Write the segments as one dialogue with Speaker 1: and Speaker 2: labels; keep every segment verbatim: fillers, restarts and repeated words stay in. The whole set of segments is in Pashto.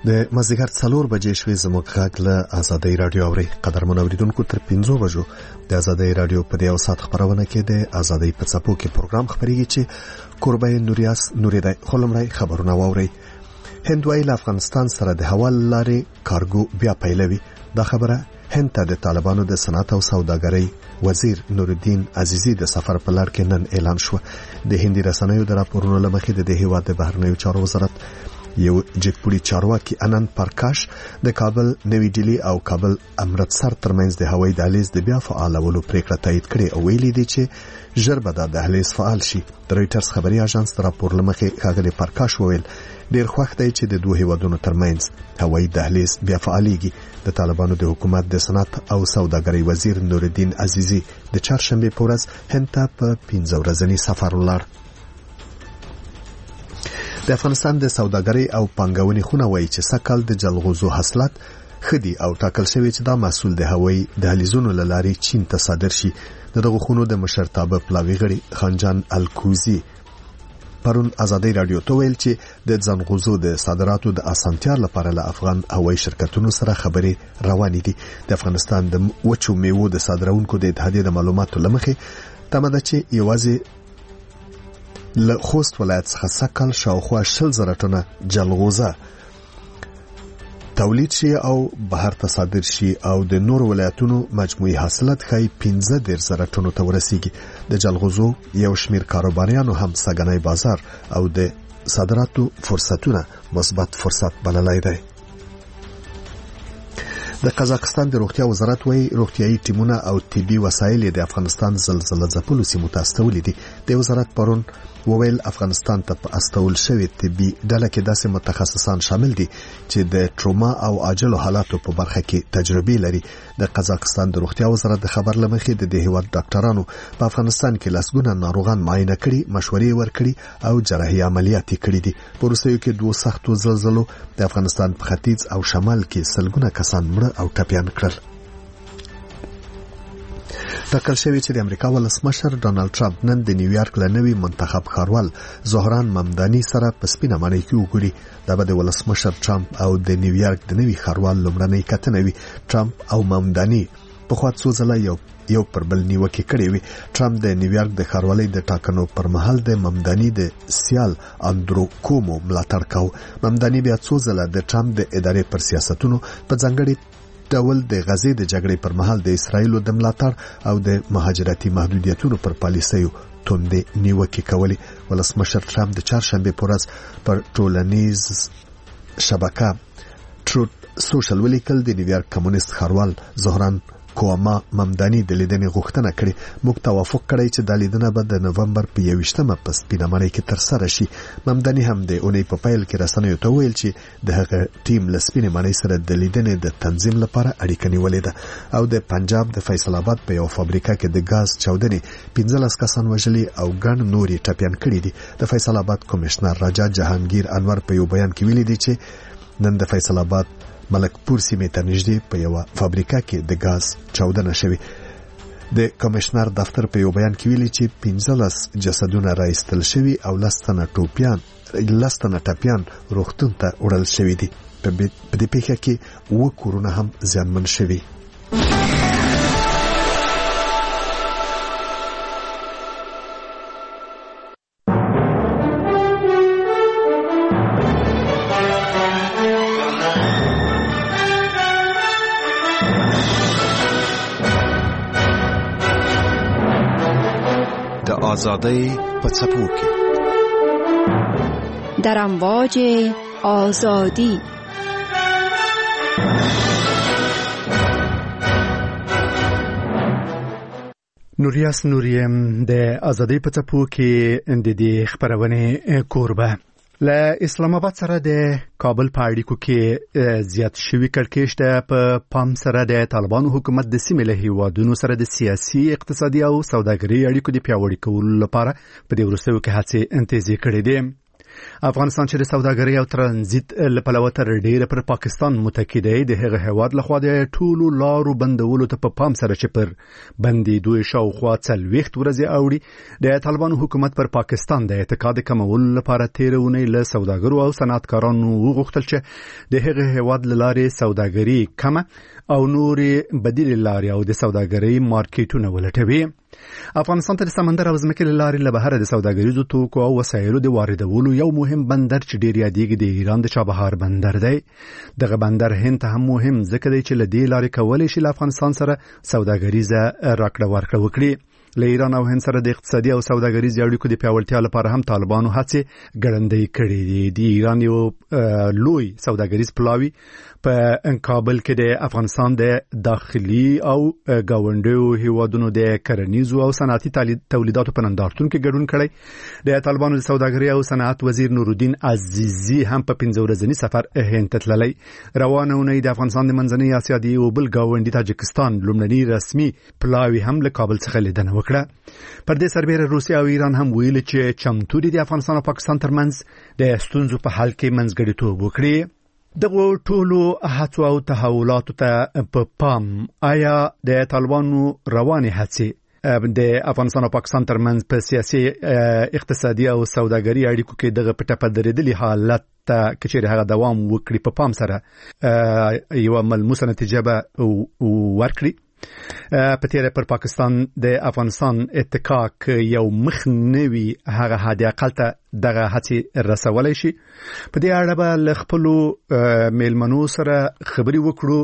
Speaker 1: د مازدیګر څلور بجې شوې زموږ غږ له آزادۍ رادیو اوري. قدرمن اوریدونکو تر پنځو بجو د آزادۍ رادیو په دې اوسات خبرونه کې د آزادۍ په څپو کې پروګرام خبريږي چې قربای نوریاس نوریدای خلمړی خبرونه واوري. هندوای له افغانستان سره د حوال لارې کارګو بیا پیلوي. دا خبره هند ته د طالبانو د صنعت او سوداګرۍ وزیر نورالدین عزیزی د سفر په لړ کې نن اعلان شو. د هندي رسنیو د راپورونو لمخې د هیواد د بهرنیو چارو وزارت یو جګپوړي چارواکي انند پرکاش د کابل نوی ډیلی او کابل امرتسر ترمنځ د هوایي دهلیز د بیا فعالولو پریکړه تایید کړې او ویلي دي چې ژر به دا دهلیز فعال شي. د رويټرز خبري اژانس د راپور لمخې ښاغلي پرکاش وویل ډیر خوښ دی چې د دوه هیوادونو ترمنځ هوایي دهلیز بیا فعاليږي. د طالبانو د حکومت د صنعت او سوداګرۍ وزیر نورالدین عزیزی د چهارشنبه په ورځ هند ته په پنځه ورځنی سفر ولاړ. د افغانستان د سوداګرۍ او پانګونې خونه وایي چې سکهال د جلغوزو حاصلات خدي او ټاکل شوی چې دا محصول د هوایي دهلیزونو لارې چین ته صادر شي. دغه خونو د مشرتابه پلاوی غړي خانجان الکوزی پرون آزادۍ رادیو ته ویل چې د جلغوزو د صادراتو د اسانتیا لپاره له افغان هوایي شرکتونو سره خبرې روانې دي. د افغانستان د وچو میوو د صادرونکو د اتحادیې د معلوماتو لمخې تمه ده چې یوازې له خوست ولایت څخه سکهال شاوخوا شل زره ټنه جلغوزه تولید شي او بهر ته صادر شي او د نور ولایتونو مجموعي حاصلات خای پنځه دېرش زره ټنو ته ورسیږي. د جلغوزو یو شمیر کاروباریانو هم سګنای بازار او د صادراتو فرصتونه مثبت فرصت بللای دی. د قزاقستان د روغتیا وزارت وايي روغتيایي ټیمونه او طبي وسایل د افغانستان زلزلہ ځپلو سیمو ته استولې دي. د وزارت پرون وویل افغانستان ته په استول شوی طبي ډله کې داسې متخصصان شامل دي چې د ټروما او عاجلو حالاتو په برخه کې تجربه لري. د قزاقستان د روغتیا وزارت د خبر لمخې د هیواد ډاکټرانو په افغانستان کې لاسګونه ناروغان معاینه کړي، مشورې ورکړي او جراحي عملیات کړي دي. په روسیو کې دوه سختو زلزلو د افغانستان په ختیځ او شمال کې سلګونه کسان مړه او ټپيان کړل. ټاکل شوی چې د امریکا ولسمشر ډونالد ټرمپ نن د نیویارک له نوي منتخب ښاروال زهران ممداني سره په سپینه ماڼۍ کې وګوري. دا به د ولسمشر ټرمپ او د نیویارک د نوي ښاروال لومړنۍ کتنه وي. ټرمپ او ممداني په خوا څو ځله یو یو پر بل نیوکه کړې وي. ټرمپ د نیویارک د ښاروالۍ د ټاکنو پر مهال د ممداني د سیال اندرو کومو ملاتړ کاوه. ممداني بیا څو ځله د ټرمپ د ادارې پر سیاستونو په ځانګړي ډول د غزې د جګړې پر مهال د اسرایلو د ملاتړ او د مهاجرتي محدودیتونو پر پالیسیو توندې نیوکې کولې. ولسمشر ټرمپ د چهارشنبه په ورځ پر ټولنیز شبکه ټروت سوشل ولیکل د نیویارک کمونیست ښاروال زهران کوما ممداني د لیدنې غوښتنه کړې. موږ توافق کړی چې د لیدنه به د نومبر په یوویشتمه په سپینه ماڼۍ کې ترسره شي. ممداني هم د اونۍ په پیل کې رسنیو ته ویل چې د هغه ټیم له سپینې ماڼۍ سره د لیدنې د تنظیم لپاره اړیکه نیولې ده او د پنجاب د فیصل آباد په یو فابریکه کې د غاز چاودنې پنځلس کسان وژلي او ګڼ نوري ټپيان کړي دي. د فیصل آباد کمشنر راجا جهانگیر انور په یو بیان کې ویلي دي چې نن د فیصل آباد ملکپور سیمې ته نږدې په یو فابریکه کې د غاز چاودنه شوې. د کمشنر دفتر په یو بیان کې ویلي چې پنځلس جسدونه راایستل شوي او لستنه ټوپیان لستنه ټپيان روغتون ته وړل شوي دي. په دې پیښه کې اوه کورونه هم زیانمن شوي.
Speaker 2: آزادی په څپو کې
Speaker 3: در امواج آزادی.
Speaker 4: نوریاس نوریم د آزادی په څپو کې د دې خبرونه کوربه له اسلام آباد سره د کابل په اړیکو کې زیات شوی کړکېچ د په پام سره د طالبانو حکومت د سیمې له هیوادونو سره د سیاسي، اقتصادي او سوداګري اړیکو د پیاوړي کولو لپاره په دې وروستیو کې هڅې انتهازي کړې دي. افغانستان چې د سوداګرۍ او ترانزیت لپاره تر ډیره پر پاکستان متکی دی د هغه هواد لخوا د ټولو لارو بندولو ته په پام سره چې پر بندي دوی شاوخوا څلوېښت ورځې اوړي د طالبانو حکومت پر پاکستان د اعتقاد کمولو لپاره تیرونه له سوداګرو او صنعتکارانو وغوښتل چې د هغه هواد لارې سوداګري کمه او نورې بدیل لارې او د سوداګرۍ مارکیټونه ولټوي. افغانستان ته د سمندر او ځمکې لارې له بهر د سوداګریزو توکو او وسایلو د واردولو یو مهم بندر چې ډیر یادېږي د ایران د چابهار بندر دی. دغه بندر هند ته هم مهم ځکه دی چې له دې لارې کولی شي له افغانستان سره سوداګریزه راکړه ورکړه وکړي. له ایران او هند سره د اقتصادي او سوداګریزو اړیکو د پیاوړتیا لپاره هم طالبانو هڅې ګړندۍ کړې دي. د ایران یو لوی سوداګریز پلاوی په کابل کې د افغانستان د داخلي او گاونډیو هیوادونو د کرنیزو او صنعتي تولیداتو په نندارتون کې ګډون کړی. د طالبانو د سوداګرۍ او صنعت وزیر نورالدین عزیزی هم په پنځه ورځني سفر هند ته تللی. روانه اونۍ د افغانستان د منځنۍ اسیا د یو بل گاونډي تاجکستان لومړني رسمي پلاوی هم له کابل څخه لیدنه وکړه. پر دې سربېره روسیا او ایران هم ویل چې چمتو دي د افغانستان او پاکستان ترمنځ د ستونزو په حل کې منځګړیتوب وکړي. دغه ټولو هڅو او تحولاتو ته په پام آیا د طالبانو رواني هڅې د افغانستان او پاکستان ترمنځ په سیاسي اقتصادي او سوداګري اړیکو کې دغه پټه پدریدلي حالت ته کچېره هغه دوام وکړي په پام سره یو ملموسه نتیجه به ورکړي. په تیره پر پاکستان د افغانستان اتکاک یو مخ نوي هغه حد اقل ته دغه هڅې رسولای شي. په دې اړه به له خپلو میلمنو سره خبري وکړو.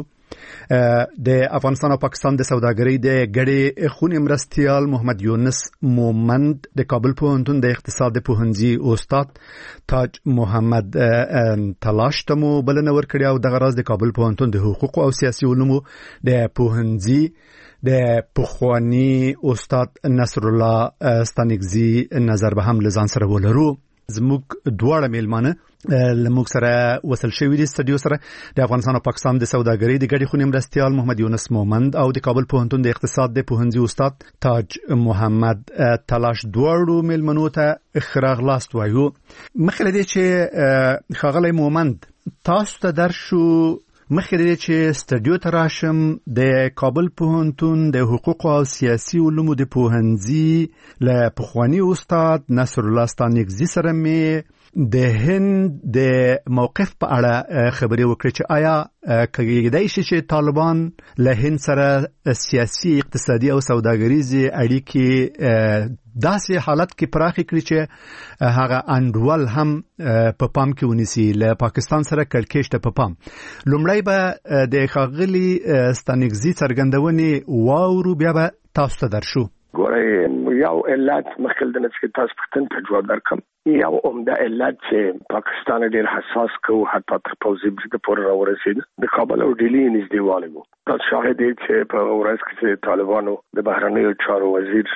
Speaker 4: د افغانستان او پاکستان د سوداګرۍ د ګډې خونې مرستیال محمد یونس مومند د کابل پوهنتون د اقتصاد پوهنځي استاد تاج محمد تلاش ته مو بلنه ورکړې او دغه راز د کابل پوهنتون د حقوق او سیاسي علومو د پوهنځي د پخوانی استاد نصر الله ستانګزي نظر به هم لزان سره ولرو. زموږ دواړه میلمانه لموږ سره وصل شوي دي سټډیو سره د افغانستان او پاکستان د سوداګرۍ د ګډې خونې مرستیال محمد یونس مومند او د کابل پوهنتون د اقتصاد د پوهنځي استاد تاج محمد تلاش. دواړو میلمنو ته ښه راغلاست وایو. مخکې له دې چې ښاغلی مومند تاسو ته درشو مخکې له دې چې سټډیو ته راشم د کابل پوهنتون د حقوق او سیاسي علومو د پوهنځي له پخوانی استاد نصر الله ستانګزي سره مې د هند د موقف په اړه خبرې وکړې چې آیا کېدای شي چې طالبان له هند سره سیاسي اقتصادي او سوداګریزي اړیکې داسې حالت کې پراخې کړي چې هغه انډول هم په پام کې ونیسي. له پاکستان سره کړکېچ ته په پام. لومړی به د ښاغلي ستانګزي څرګندونې واورو بیا به تاسو ته درشو.
Speaker 5: ګورئ یو علت مخکې د نڅ کې تاسو پختن ته جواب درکم. یو عمده علت چې پاکستان ډېر حساس کو حتی تر پوځي برید پورې راورسید د کابل او ډیلی نږدېوالی وو. تاسو شاهد یې چې په ورځ کې چې طالبانو د بهرنیو چارو وزیر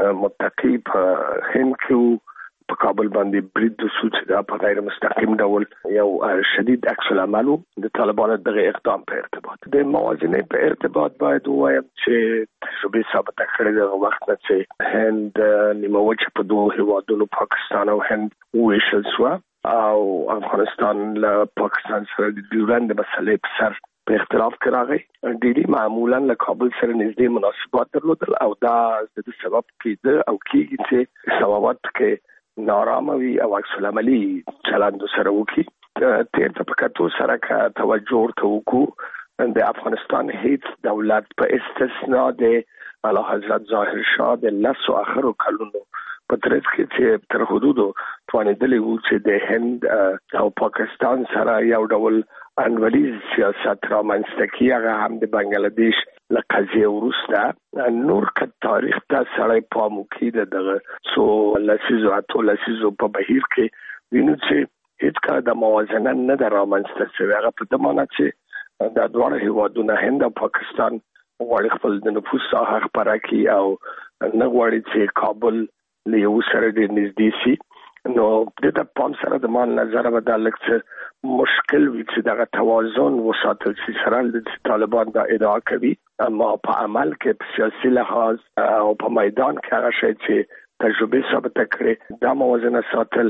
Speaker 5: متقی په هند کې په کابل باندې برید وشو چې دا په غیر مستقیم ډول یو شدید عکس العمل د طالبانو دغه اقدام په ارتباط د موازنې په ارتباط باید وایم چې تجربه ثابته کړې ده وخت نه چې هند نیمه وچه په دوه هیوادونو پاکستان او هند ویشل شو او افغانستان له پاکستان سره د ډیورند مسلې په سر په اختلاف کې راغی. ډیلی معمولا له کابل سره نږدې مناسبات درلودل او دا د سبب کېده او کېږي چې سببات کې ناراموي او عکس العملي چلند سره وکي. تیر ته پکاتو سره کا توجه ورته وکړو د افغانستان هیڅ دولت په استثناء د اعلی حضرت ظاهر شاه د لسو اخرو کلونو په ترڅ کې چې تر حدودو توانیدلی وو چې د هند او پاکستان سره یو ډول انولیز سیاست را منځته کړي. هغه هم د بنگلاديش له قضیې وروسته نور که تاریخ ته سړی پام وکړي دغه څو لسیزو اتو لسیزو په بهیر کې وینو چې هیڅ کله د موازنه نه ده رامنځته شوې. هغه په دې معنی چې دا دواړه هیوادونه هند او پاکستان غواړي خپل د نفوذ ساحه خپره کړي او نه غواړي چې کابل له یو سره ډېر نږدې شي. نو د پام سره د مان نظر به دا لکه مشکل وي چې دغه توازن وساتل شي. سره د طالبان دا ادعا کوي اما په عمل کې په سیاسي لحاظ او په میدان کې هغه شی چې تجربه ثابته کړي دا موازنه ساتل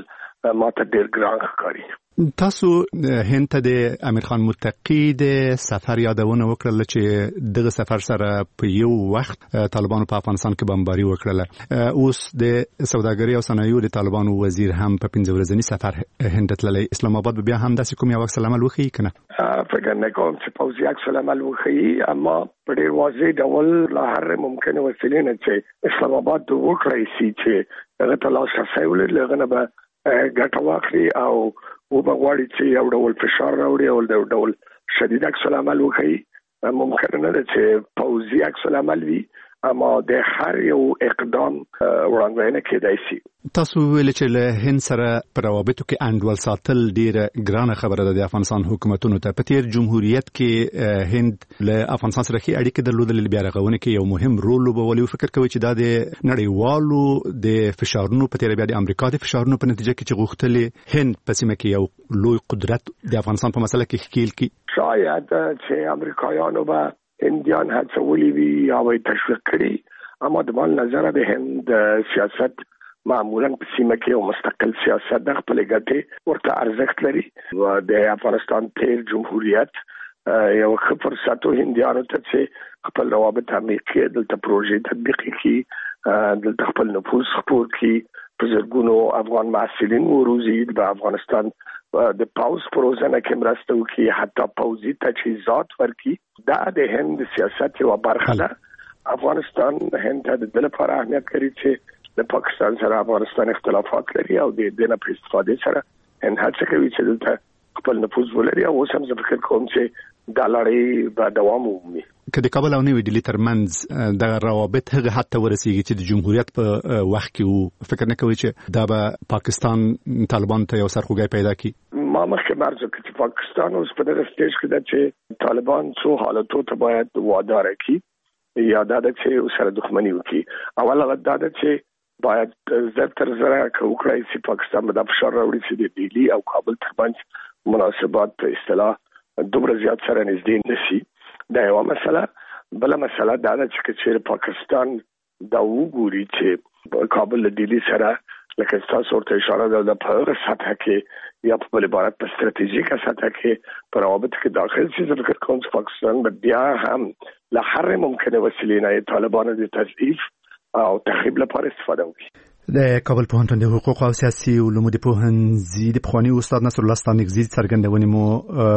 Speaker 5: ماته ډیر ګران ښکاري.
Speaker 4: تاسو هند ته د امیر خان متقی د سفر یادونه وکړل چې دغه سفر سره په یو وخت طالبانو په افغانستان کې بمباري وکړه. اوس د سوداګرۍ او صنایعو د طالبانو وزیر هم په پنځه ورځنی سفر هند ته تللی. اسلام آباد بیا هم داسې کوم یو عکس العمل وښیي کنه؟
Speaker 5: فکر نه کوم چې پوځي عکس العمل وښیي، اما په ډیر واضح ډول له هر ممکنه وسیلې نه چې اسلام آباد وکړای شي چې هغه ته لاس رسولې لغنه به ګټه واخلي او و بغواړي چې یو ډول فشار راوړي او یو ډول شدید عکس العمل وکړي. ممکن نه ده چې پوځي عکس العمل وي، اما د هر یو اقدام وړاندوینه کېدای شي.
Speaker 4: تاسو ویل چې له هند سره په روابطو کې انډول ساتل ډیره ګرانه خبره ده د افغانستان حکومتونو ته. په تیر جمهوریت کې هند له افغانستان سره ښې اړیکې درلودلې، بیا رغونه کې یو مهم رول لوبولی. فکر کوي چې دا د نړیوالو د فشارونو په تیر بیا د امریکا د فشارونو په نتیجه کې چې غوښتلې هند په سیمه کې یو لوی قدرت د افغانستان په مسله کې ښکیل کی.
Speaker 5: شاید چې امریکایانو به هندیان هڅولي وي یا وي تشویق کړي، اما د مال نظر د هند سیاست معمولا په سیمه کې یو مستقل سیاست د خپل ګټې ورته ارزښت لري. و د افغانستان تیر جمهوریت یو ښه فرصت هندیانو ته چې خپل روابط عمیق کړي، دلته پروژې تطبیق کړي، دلته خپل نفوذ خپور کړي، په زرګونو افغان محصلین وروزي د افغانستان د پاوز پروژه کې مرسته وکړي، حتی پوځي تجهیزات ورکړي. دا د هند سیاست یو برخه ده. افغانستان هند ته د دې لپاره اهمیت لري چې د پاکستان سره افغانستان اختلافات لري او د دې نه په استفاده سره هند هڅه کوي چې دلته خپل نفوذ ولري. او اوس هم زه فکر کوم چې دا لړۍ به دوام ومومي.
Speaker 4: که د کابل او نوې ډیلي ترمنځ د روابط هغه حد ته ورسیږي چې د جمهوریت په وخت کې وو، فکر نه کوي چې دا به پاکستان طالبان ته یو سرخوږی پیدا کړي؟
Speaker 5: ما مخکې مرز وکړ چې پاکستان اوس په دغه سټیج کې ده چې طالبان څو حالتو ته باید وادار کړي یا دا ده چې سره دښمني وکړي. اول هغه دا ده چې باید زر تر زره وکړای شي پاکستان به دا فشار راوړي چې د ډیلي او کابل ترمنځ مناسبات په اصطلاح دومره زیات سره نږدې نشي. دا یو مسله. بل مسله دا ده چې چې پاکستان دا وګوري چې کابل له ډیلي سره لکه تاسو ورته اشاره ده د په هغه سطح کې یا په بل عبارت په ستراتیژیکه سطح کې په روابط کې داخل شي. زه فکر کوم چې پاکستان به بیا هم له هر ممکنه وسیلې نه طالبانو د تضعیف او تخریب لپاره استفاده وکړي.
Speaker 4: د کابل پوهنتون د حقوق او سیاسي علومو د پوهنځي د پخواني استاد نصر الله ستانکزي څرګندونې مو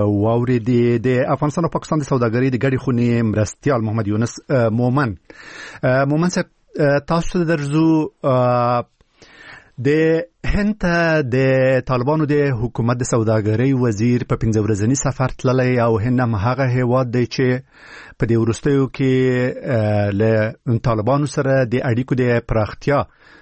Speaker 4: واورېدې. د افغانستان او پاکستان د سوداګرۍ د ګډې خونې مرستیال محمد یونس مومن مومن صاحب، تاسو درځو د هند ته د طالبانو د حکومت د سوداګرۍ وزیر په پنځه ورځنی سفر تللی او هند هم هغه هیواد دی چې په دې وروستیو کې له طالبانو سره د اړیکو د پراختیا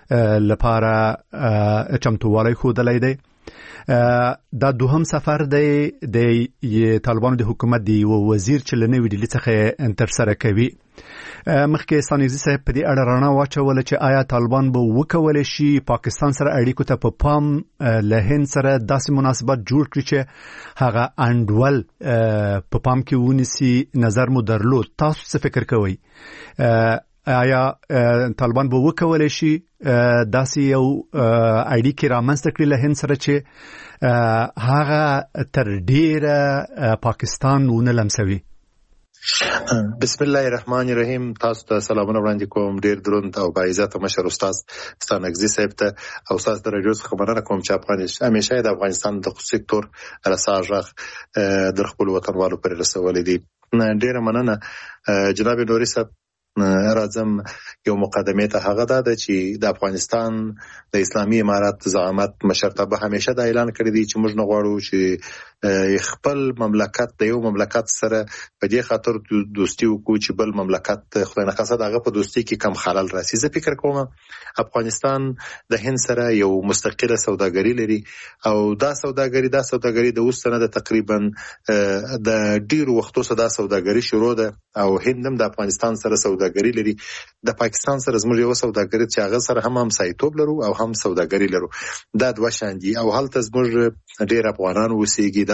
Speaker 4: لپاره چمتووالی ښودلی دی. دا دوهم سفر دی د طالبانو د حکومت د یو وزیر چې له نوې ډیلي څخه ترسره کوي. مخکې ستانکزي صاحب په دې اړه رڼا واچوله چې آیا طالبان به وکولی شي پاکستان سره اړیکو ته په پام له هند سره داسې مناسبت جوړ کړي چې هغه انډول په پام کې ونیسي. نظر مو درلود، تاسو څه فکر کوئ؟ آیا طالبان به وکولی شي داسې یو اړیکې رامنځته کړي له هند سره چې هغه تر ډیره پاکستان ونه لمسوي؟
Speaker 6: بسم الله الرحمن الرحیم. تاسو ته سلامونه وړاندې کوم، ډیر دروند او باعزت مشر استاد ستانکزي صاحب ته او استاد د رادیو څخه مننه کوم چې افغانستان همیشه د افغانستان د خصوصي سکتور رساژغ در خپل وطنوالو پر رسولې دي. ډیره مننه جناب نوري صاحب. راځم یو مقدمه ته، هغه دا ده چې د افغانستان د اسلامي امارات زعامت مشرتابه همیشه دا اعلان کړی دی چې موږ نه غواړو چې خپل مملکت د یو مملکت سره په دې خاطر دوستي وکړو چې بل مملکت خدای نخواسته دغه په دوستي کې کم خلل راسي. زه فکر کوم افغانستان د هند سره یو مستقله سوداګري لري او دا سوداګري دا سوداګري د اوس نه د تقریبا د ډیرو وختو سره دا سوداګري شروع ده او هند هم د افغانستان سره سوداګري لري. د پاکستان سره زموږ یو سوداګري چې هغه سره هم هم سایتوب لرو او هم سوداګري لرو. دا دوه شان دي او هلته زموږ ډیر افغانان اوسېږي. دا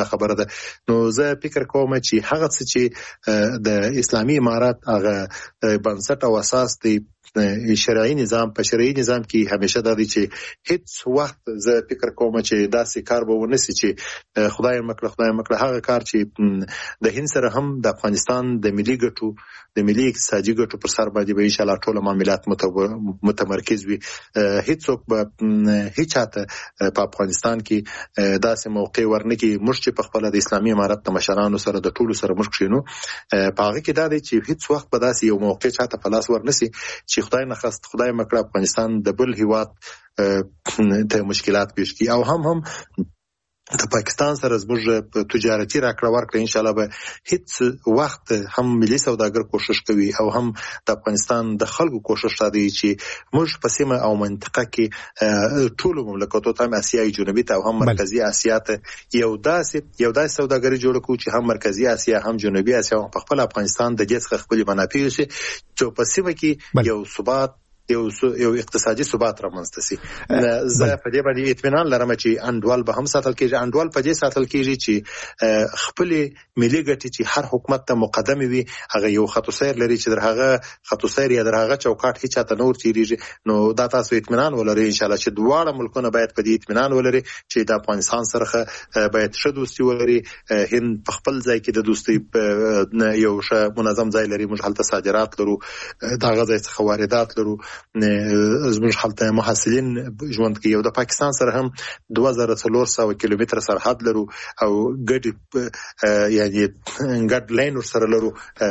Speaker 6: دا خبره ده. نو زه فکر کوم چې هغه څه چې د اسلامي امارات هغه بنسټ او اساس دی شرعي نظام، په شرعي نظام کې همیشه دا دي چې هیڅ وخت زه فکر کوم چې داسې کار به ونسي چې خدای مکړه خدای مکړه هغه کار چې د هند سره هم د افغانستان د ملي ګټو د ملي اقتصادي ګټو پر سر باندې به ان شاء الله ټول معاملات متمرکز وي. هیڅوک به هیڅ چاته په افغانستان کې داسې موقع ورنکي موږ چې په خپل د اسلامي امارات د مشرانو سره د ټولو سره موږ شینو په هغه کې دا دی چې هیڅ وخت به داسې یو موقع چاته په لاس ورنسي چې خدای نه خواست خدای مکړه افغانستان د بل هیواد ته مشکلات پیش کی او هم هم د پاکستان سره زموږ تجارتي راکړه ورکړه ان شاء الله به هیڅ وخت هم ملي سوداګر کوشش کوي او هم د افغانستان د خلکو کوشش دی چې موږ په سیمه او منطقه کې ټول مملکتونو ته اسیای جنوبي ته او هم مرکزی اسیا ته یو داسې یو داسې سوداګري جوړ کړو چې هم مرکزی اسیا هم جنوبي اسیا په خپل افغانستان د دې څخه خپل منافع شي چې په سیمه کې یو ثبات یو یو اقتصادي ثبات رامنځته شي. زه په دې باندې اطمینان لرم چې انډوال به هم ساتل کېږي. انډوال په دې ساتل کېږي چې خپل ملي ګټې چې هر حکومت ته مقدمه وي هغه یو خطو سیر لري چې در هغه خطو سیر یا در هغه چوکاټ هیڅ ته نور تیریږي. نو دا تاسو اطمینان ولرئ ان شاء الله چې دواړه ملکونه باید په دې اطمینان ولري چې د افغانستان سره باید ښه دوستي ولري. هند په خپل ځای کې د دوستي یو ښه منظم ځای لري. موږ هلته صادرات لرو، دا غځای څخه واردات لرو. زموږ حالت محصلین ژوند کې یو د پاکستان سره هم دوه زره څلور سوه کیلومتر سرحد لرو او ګډ یعنی ګډ لاین سره لرو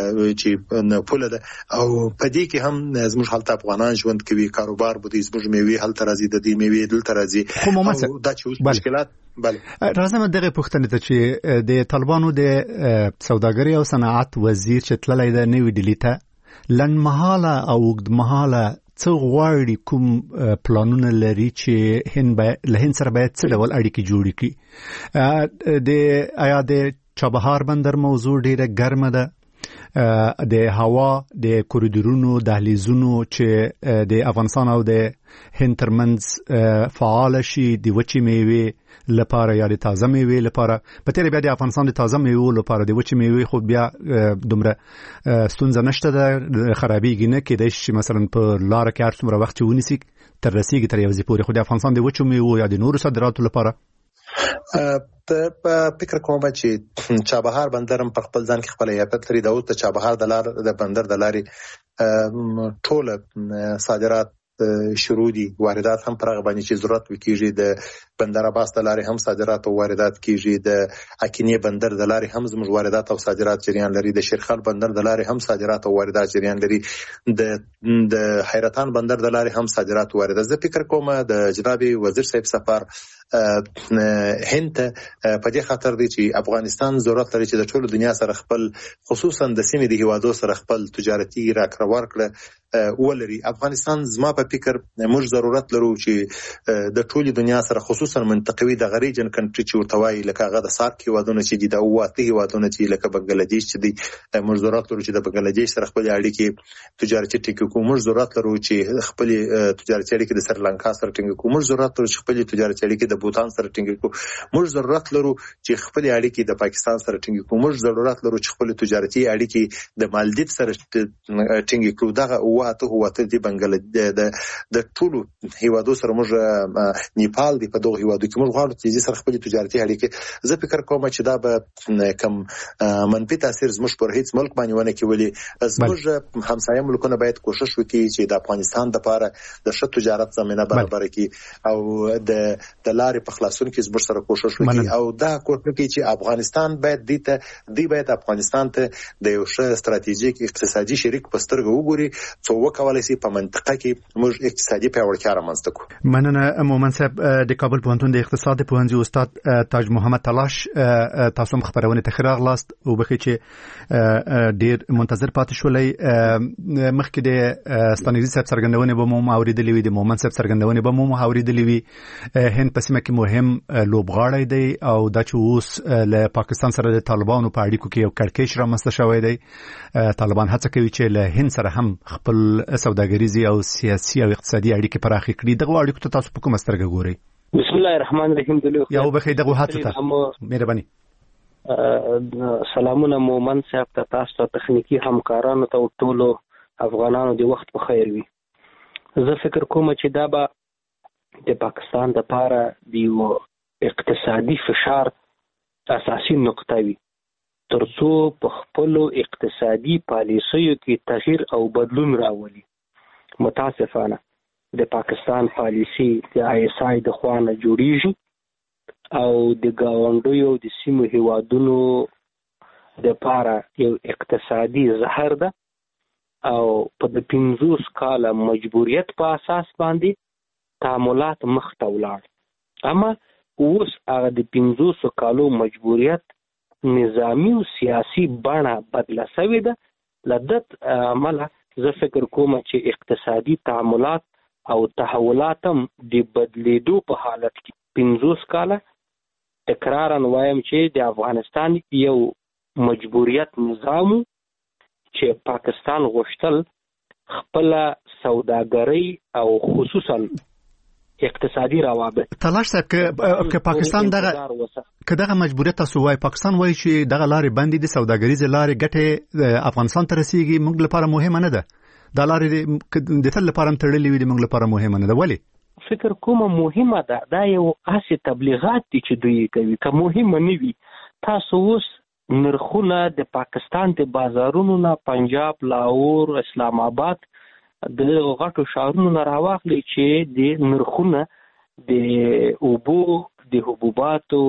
Speaker 6: چې پوله ده او په دې کې هم زموږ حالت افغانان ژوند کوي، کاروبار بودی زموږ میوه هلته راځي، د دې میوه دلته راځي او دا چې مشکلات
Speaker 4: بله راځم دغه پوښتنه ته چې د طالبانو د سوداګرۍ او صنعت وزیر چې تللی د نوې ډیلي ته لنډمهاله او اوږدمهاله څه غواړي، کوم پلانونه لري چې هند له هند سره باید څه ډول اړیکې جوړې کړي؟ د آیا د چابهار بندر موضوع ډیره ګرمه ده؟ د هوا د کوریډورونو دهلیزونو چې د افغانستان او د هند ترمنځ فعال شي د وچې میوې لپاره یا د تازه میوې لپاره، په تیره بیا د افغانستان د تازه میوې لپاره د وچې میوې خو بیا دومره ستونزه نشته ده، خرابېږي نه، کېدای شي مثلا په لاره کې هر څومره وخت چې ونیسي تر رسېږي تر یو ځای پورې، خو د افغانستان د وچو میوې یا د نورو صادراتو لپاره
Speaker 6: په فکر کوم چې چابهار بندر هم په خپل ځان کې خپل یادت لري. د اوس د چابهار د لار د بندر د لارې ټول صادرات شروع دي، واردات هم پر هغه باندې چې ضرورت وکړي. د بندر عباس د لارې هم صادرات او واردات کیږي، د اکینی بندر د لارې هم زموږ واردات او صادرات جریان لري، د شیرخال بندر د لارې هم صادرات او واردات جریان لري، د د حیرتان بندر د لارې هم صادرات او واردات. زه فکر کوم د جناب وزیر صاحب سفر هند په دې خاطر دی چې افغانستان ضرورت لري چې د ټول دنیا سره خپل خصوصا د سیمې د هیوادو سره خپل تجارتي راکړه ورکړه ولري. افغانستان زما په فکر موږ ضرورت لرو چې د ټول دنیا سره خصوصا منطقوي د غریجن کنټری چې ورته وایي لکه هغه د سارک هیوادونه چې دي، د اوواته هیوادونه چې لکه بنگلاديش چې دي، موږ ضرورت لرو چې د بنگلاديش سره خپل اړیکې تجارتي ټینګ کړو. موږ ضرورت لرو چې خپل تجارتي اړیکې د سریلانکا سره ټینګ کړو. موږ ضرورت لرو چې خپل تجارتي اړیکې د بوتان سره ټینګ کړو. موږ ضرورت لرو چې خپل اړیکې د پاکستان سره ټینګ کړو. موږ ضرورت لرو چې خپل تجارتي اړیکې د مالدیف سره ټینګ کړو. دغه اوواته هواته د بنگلاديش د ټولو هیوادو سره موږ نیپال دی په دغه هیوادو کې موږ غواړو چې سره خپل تجارتي اړیکې. زه فکر کوم چې دا به کم منفي تاثیر زموږ پر هیڅ ملک باندې ونه کوي. زموږ همسایه ملکونه باید کوشش وکړي چې د افغانستان لپاره د ښه تجارت زمينه برابر کړي او د د لارې په خلاصون کې زموږ سره کوشش وکړي او دا کوشش وکړي چې افغانستان باید دې ته دی باید افغانستان ته د یو ښه ستراتیژیک اقتصادي شریک په سترګه وګوري څو وکولای شي په منطقه کې موږ اقتصادي پیاوړتیا رامنځته کړو.
Speaker 4: مننه مومن صاحب. د کابل پوهنتون د اقتصاد پوهنځي استاد تاج محمد تلاش، تاسو هم خبرونه ته راغلاست او بخي چې ډیر منتظر پاتې شولې. مخکې د ستانګزي صاحب څرګندونه به مو اوریدلې وي، د مومن صاحب څرګندونه به مو اوریدلې وي. هند په سیمه کې مهم لوبغاړی دی او دا چې اوس له پاکستان سره د طالبانو په اړیکو کې یو کړکېچ رامنځته شوی دی. طالبان هڅه کوي چې له هند سره هم خپل سوداګریزي او سیاسي او اقتصادي اړیکې پراخې کړي. دغه اړیکو ته تاسو په کومه سترګه ګورئ؟
Speaker 7: بسم الله الرحمن الرحیم. دلو
Speaker 4: یو بخې دغه هڅه ته مهرباني.
Speaker 7: سلامونه مومن صاحب ته، تاسو ته، تخنیکی همکارانو ته، ټولو افغانانو د وخت په خیر وي. زه فکر کوم چې دا به د پاکستان لپاره د یو اقتصادي فشار اساسي نقطه وي، ترڅو په خپلو اقتصادي پالیسیو کې تغییر او بدلون راولي. متاسفانه د پاکستان پالیسی د آی اس آی د خوا نه جوړیږي او د ګاونډیو د سیمو هیوادونو د پاره یو اقتصادي زهر ده او په د پنځوس کاله مجبوریت په اساس باندې تعاملات مخ ته ولاړ. اما اوس هغه د پنځوس کالو مجبوریت نظامی او سیاسي بڼه بدله شوې ده. لدت عمله زه فکر کوم چې اقتصادي تعاملات او تحولات هم د بدلیدو په حالت کې پنځوس کاله تکرارا وایم چې د افغانستان یو مجبوریت نظام چې پاکستان غوښتل خپل سوداګري او خصوصا اقتصادي روابط
Speaker 4: تلاش صاحب که پاکستان دغه که دغه مجبوریت تاسو وای پاکستان وای چې دغه لارې باندې د سوداګریزه لارې ګټه افغانستان ته رسیږي موږ لپاره مهمه نه ده. دا لارې د تل لپاره تړلې وي د موږ لپاره مهمه نه ده. ولی
Speaker 7: فکر کوم مهمه ده؟ دا یو اسې تبلیغات دي چې دوی کوي. که مهمه نه وي، تاسو اوس نرخونه د پاکستان د بازارونو نه پنجاب، لاهور، اسلام آباد د غټو ښارونو نه راواخلي چې د نرخونه د اوبو، د حبوباتو،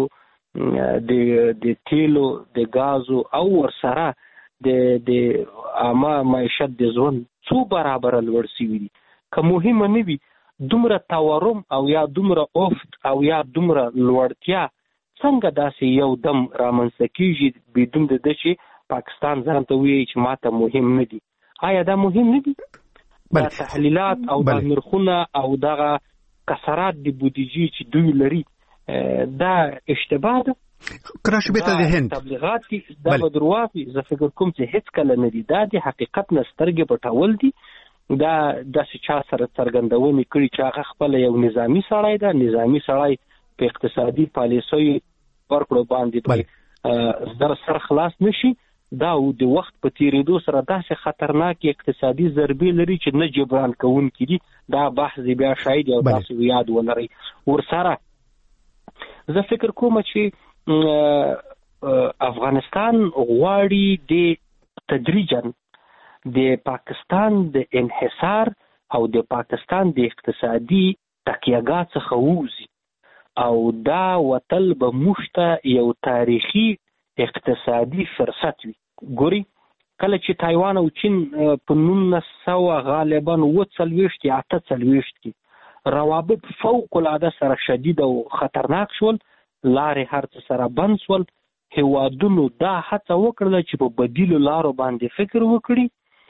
Speaker 7: د د تیلو، د غازو او ورسره د د عامه معیشت د ژوند څو برابر لوړ شوي دي. که مهمه نه وي، دومره تورم او یا دومره افت او یا دومره لوړتیا څنګه داسې یو دم رامنځته کېږي بدون د ده چې پاکستان ځان ته وایي چې ماته مهم نه دي؟ آیا دا مهم نه دي؟ دا تحلیلات او دا نرخونه او دغه کسرات د بودیجې چې دوی لري دا اشتباه ده.
Speaker 4: کراش بیت د هند
Speaker 7: تبلیغات کې دا به درواغ وي. زه فکر کوم چې هیڅ کله نه دي. دا د حقیقت نه سترګې پټول دي. دا داسې چا سره څرګندونې کړي چې هغه خپل یو نظامی سړی ده، نظامی سړی په اقتصادي پالیسیو ورکړو باندې در سر خلاص نشي. دا د وخت په تیریدو سره داسې خطرناک اقتصادي ضربې لري چې نه جبران کوونکي دي. دا بحث بیا شاید او تاسو یاد ولرئ. ورسره زه فکر کوم چې افغانستان غواړي د تدریجاً د پاکستان د انحصار او د پاکستان د اقتصادي تکیه‌ګاه څخه ووځي او دا وتل به موږ ته یو تاریخي اقتصادي فرصت وي. ګوري کله چې تایوان او چین په نولس سوه غالبا اووه څلوېښت یا اته څلوېښت کې روابط فوق العاده سره شدید او خطرناک شول، لارې هر څه سره بند شول، هیوادونو دا هڅه وکړله چې په بدیلو لارو باندې فکر وکړي،